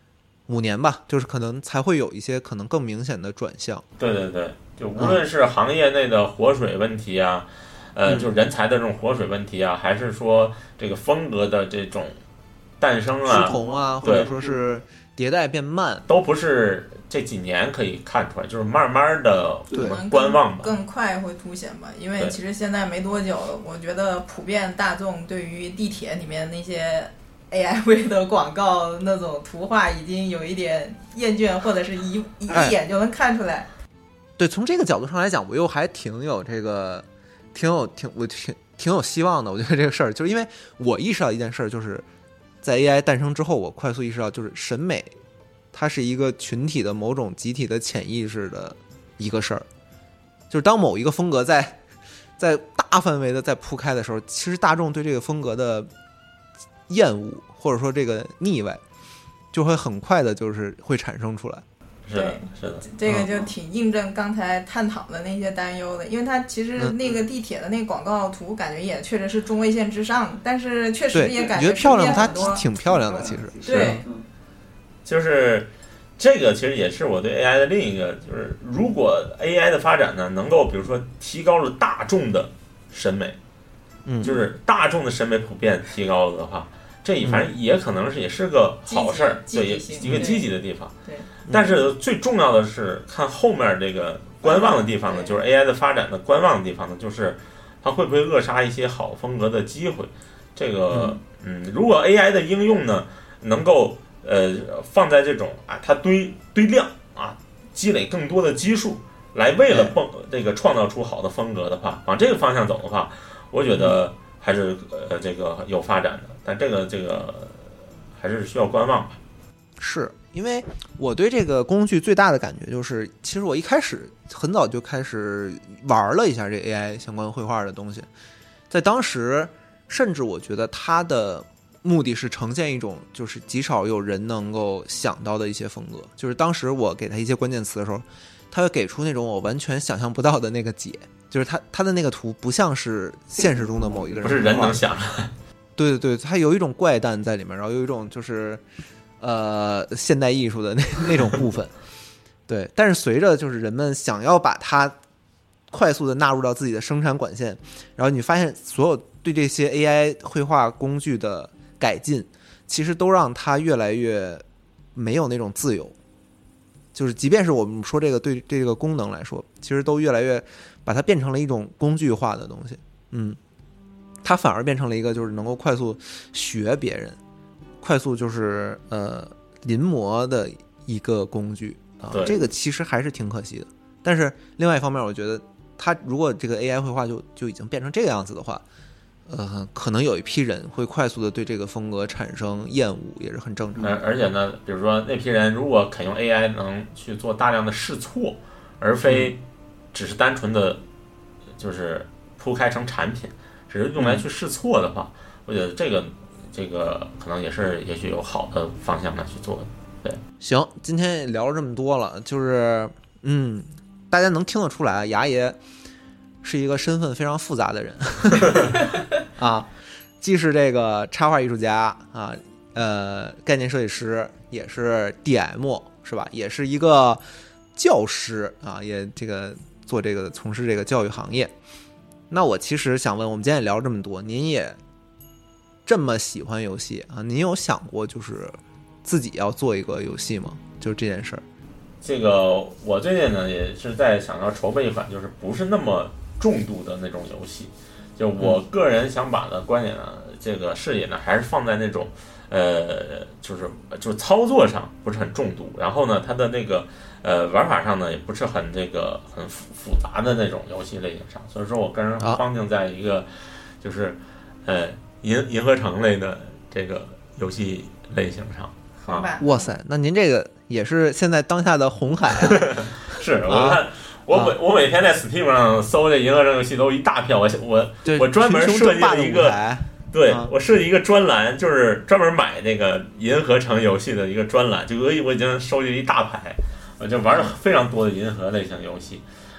5年吧，就是可能才会有一些可能更明显的转向。 对对对，就无论是行业内的活水问题啊，就是人才的这种活水问题啊，还是说这个风格的这种诞生啊、 失同啊，或者说是迭代变慢， 都不是这几年可以看出来，就是慢慢的观望吧， 更快会凸显吧。因为其实现在没多久，我觉得普遍大众对于地铁里面那些 AI 位的广告那种图画已经有一点厌倦，或者是一眼就能看出来。 对，从这个角度上来讲，我又还挺有这个，挺有希望的。我觉得这个事儿，就是因为我意识到一件事儿，就是在 AI 诞生之后，我快速意识到，就是审美它是一个群体的某种集体的潜意识的一个事儿。就是当某一个风格在大范围的在铺开的时候，其实大众对这个风格的厌恶或者说这个腻歪，就会很快的就是会产生出来。 对，是的，这个就挺印证刚才探讨的那些担忧的，因为它其实那个地铁的那个广告图，感觉也确实是中位线之上，但是确实也感觉漂亮，它挺漂亮的，其实对， 就是这个其实也是我对 AI 的另一个，就是如果 AI 的发展呢，能够比如说提高了大众的审美，就是大众的审美普遍提高了的话，这反正也可能也是个好事儿，对，一个积极的地方。 对。 但是最重要的是看后面这个观望的地方呢，就是 AI 的发展的观望的地方呢，就是它会不会扼杀一些好风格的机会。这个如果 AI 的应用呢能够放在这种它堆量啊，积累更多的基数，来为了这个创造出好的风格的话，往这个方向走的话，我觉得还是这个有发展的。但这个还是需要观望吧。 是因为我对这个工具最大的感觉就是，其实我一开始很早就开始玩了一下这 AI 相关绘画的东西，在当时甚至我觉得它的目的是呈现一种就是极少有人能够想到的一些风格，就是当时我给它一些关键词的时候，它会给出那种我完全想象不到的那个解，就是它的那个图不像是现实中的某一个人， 不是人能想。 对对对，它有一种怪诞在里面，然后有一种就是现代艺术的那种部分。对，但是随着就是人们想要把它快速的纳入到自己的生产管线，然后你发现所有对这些 AI 绘画工具的改进，其实都让它越来越没有那种自由。就是即便是我们说这个对这个功能来说，其实都越来越把它变成了一种工具化的东西。它反而变成了一个就是能够快速学别人，快速就是临摹的一个工具啊。这个其实还是挺可惜的。但是另外一方面，我觉得它如果这个 AI 绘画就已经变成这个样子的话，可能有一批人会快速的对这个风格产生厌恶，也是很正常的。 而且呢，比如说那批人如果肯用 AI 能去做大量的试错，而非只是单纯的就是铺开成产品，只是用来去试错的话，我觉得这个可能也许有好的方向来去做的。对， 行，今天也聊了这么多了，就是大家能听得出来，牙爷是一个身份非常复杂的人啊，既是这个插画艺术家啊，概念设计师，也是 DM 是吧？也是一个教师啊，也这个做这个从事这个教育行业。那我其实想问，我们今天也聊了这么多，您也这么喜欢游戏啊，您有想过就是自己要做一个游戏吗？就这件事儿。 这个我最近呢也是在想要筹备一款就是不是那么重度的那种游戏，就我个人想把的观点呢，这个视野呢还是放在那种就是操作上不是很重度，然后呢它的那个玩法上呢也不是很复杂的那种游戏类型上，所以说我个人方向在一个就是银河城类的这个游戏类型上。 哇塞，那您这个也是现在当下的红海啊！ 是我看我每天在 Steam 上搜这银河城游戏都一大片，我专门设计了一个，对，我设计一个专栏，就是专门买那个银河城游戏的一个专栏，就我已经收集了一大排，就玩了非常多的银河类型游戏。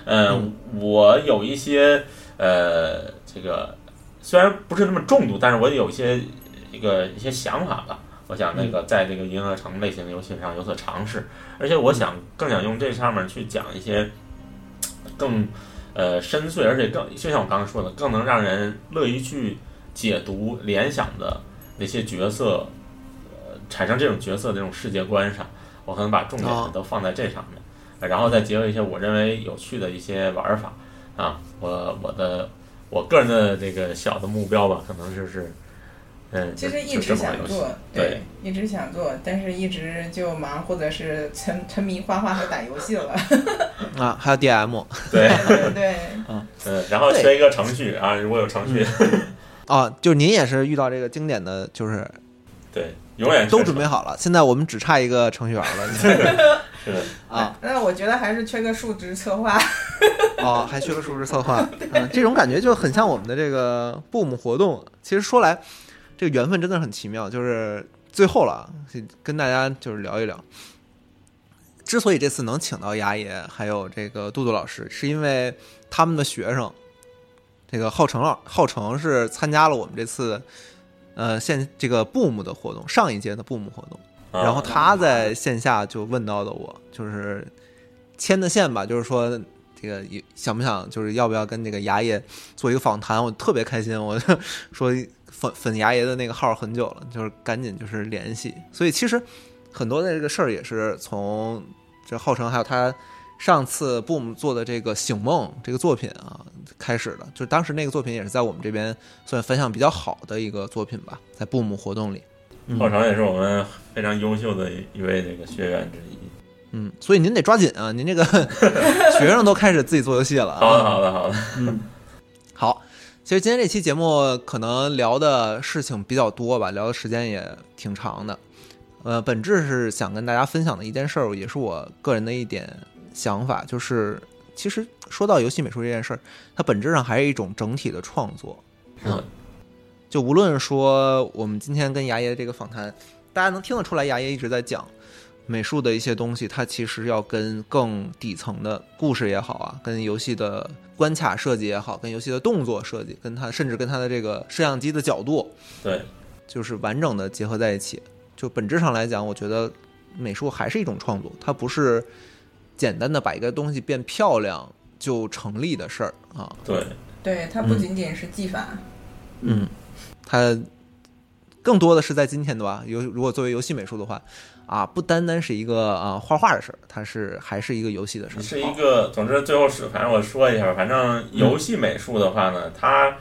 我有一些这个虽然不是那么重度，但是我有一些想法吧。我想在这个银河城类型的游戏上有所尝试，而且我更想用这上面去讲一些更深邃，而且就像我刚刚说的，更能让人乐于去解读、联想的那些角色，产生这种角色的这种世界观上，我可能把重点都放在这上面，然后再结合一些我认为有趣的一些玩法啊，我个人的这个小的目标吧，可能就是。 其实一直想做，对，一直想做，但是一直就忙，或者是沉迷画画和打游戏了。 啊，还有 DM， 对对， 然后缺一个程序啊，如果有程序， 就您也是遇到这个经典的，就是对，永远都准备好了，现在我们只差一个程序员了。 是的啊，那我觉得还是缺个数值策划。 还缺个数值策划，这种感觉就很像我们的这个 Boom 活动。其实说来。这个缘分真的很奇妙，就是最后了，跟大家就是聊一聊。之所以这次能请到牙爷还有这个杜杜老师，是因为他们的学生，这个浩成是参加了我们这次这个 Boom 的活动，上一届的 Boom 活动，然后他在线下就问到的我，就是牵的线吧，就是说这个想不想，就是要不要跟这个牙爷做一个访谈，我特别开心，我就说。粉牙爷的那个号很久了，就是赶紧就是联系，所以其实很多的这个事儿也是从这浩成还有他上次 Boom 做的这个醒梦这个作品开始的，就当时那个作品也是在我们这边算反响比较好的一个作品吧，在 Boom 活动里。 浩成也是我们非常优秀的一位这个学员之一。 所以您得抓紧啊，您这个学生都开始自己做游戏了。 好的。 好。其实今天这期节目可能聊的事情比较多吧，聊的时间也挺长的。本质是想跟大家分享的一件事儿，也是我个人的一点想法，就是其实说到游戏美术这件事儿，它本质上还是一种整体的创作。就无论说我们今天跟牙爷这个访谈，大家能听得出来，牙爷一直在讲美术的一些东西，它其实要跟更底层的故事也好啊，跟游戏的关卡设计也好，跟游戏的动作设计，甚至跟它的这个摄像机的角度， 对， 就是完整的结合在一起。就本质上来讲，我觉得美术还是一种创作，它不是简单的把一个东西变漂亮就成立的事儿啊。 对，它不仅仅是技法， 它更多的是在今天的吧，如果作为游戏美术的话。不单单是一个画画的事儿，它还是一个游戏的事儿。 是一个，总之最后反正我说一下，反正游戏美术的话呢，它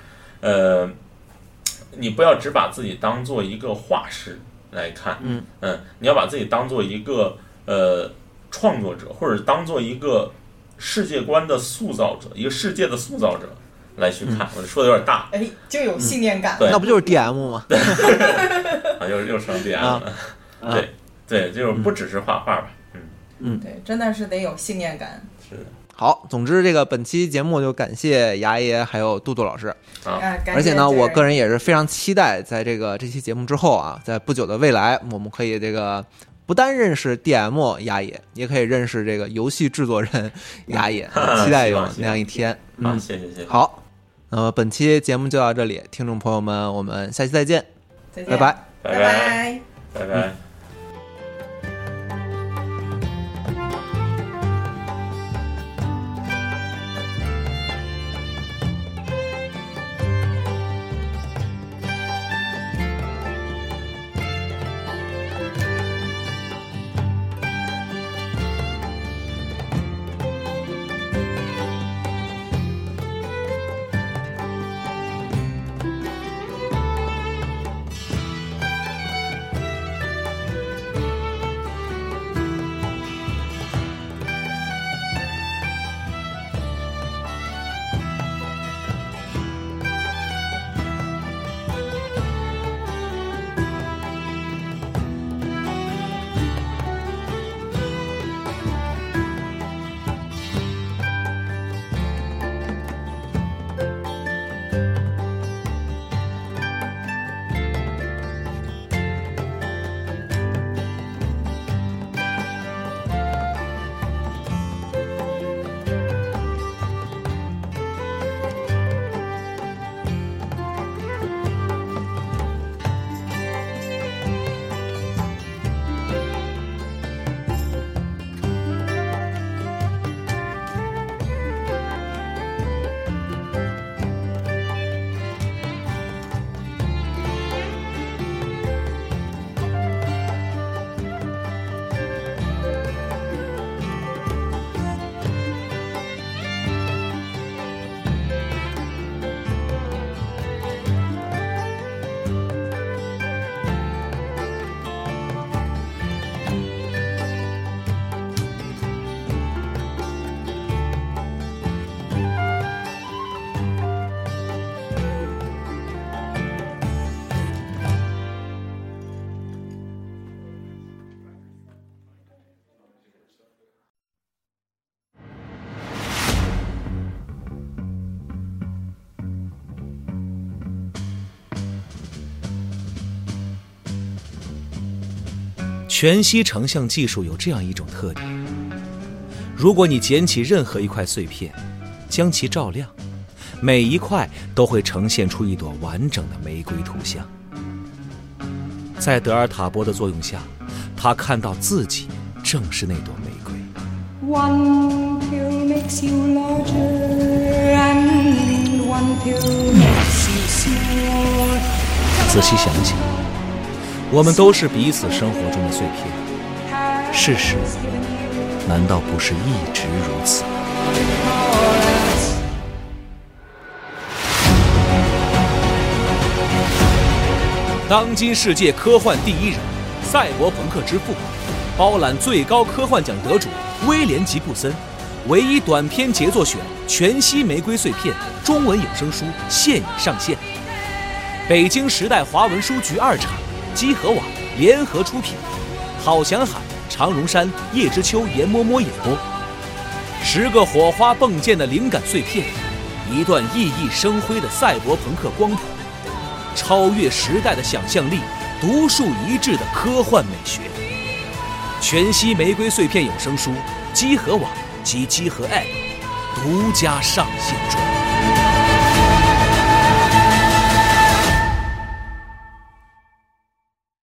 你不要只把自己当做一个画师来看，你要把自己当做一个创作者，或者当做一个世界观的塑造者，一个世界的塑造者来去看。我说的有点大， 就有信念感。 那不就是 DM 吗？ 又成 DM 了，对，就是不只是画画吧， 对，真的是得有信念感。 是的。 好，总之这个本期节目就感谢牙爷还有杜杜老师而且呢，我个人也是非常期待在这期节目之后在不久的未来，我们可以这个不单认识 DM 牙爷，也可以认识这个游戏制作人牙爷，期待有那样一天。 谢谢。 好，那么本期节目就到这里，听众朋友们，我们下期再见，拜拜， 拜拜。 全息成像技术有这样一种特点：如果你捡起任何一块碎片，将其照亮，每一块都会呈现出一朵完整的玫瑰图像。在德尔塔波的作用下，他看到自己正是那朵玫瑰。 One pill makes you larger, and one pill makes you small. 仔细想想，我们都是彼此生活中的碎片，事实难道不是一直如此？当今世界科幻第一人，赛博朋克之父，包揽最高科幻奖得主威廉·吉布森，唯一短篇杰作选《全息玫瑰碎片》中文有声书现已上线。北京时代华文书局2厂、积禾网联合出品，郝祥海、常荣山、叶知秋、严嬷嬷演播。10个火花迸溅的灵感碎片，一段熠熠生辉的赛博朋克光谱，超越时代的想象力，独树一帜的科幻美学。全息玫瑰碎片有声书，积禾网及积禾 App 独家上线中。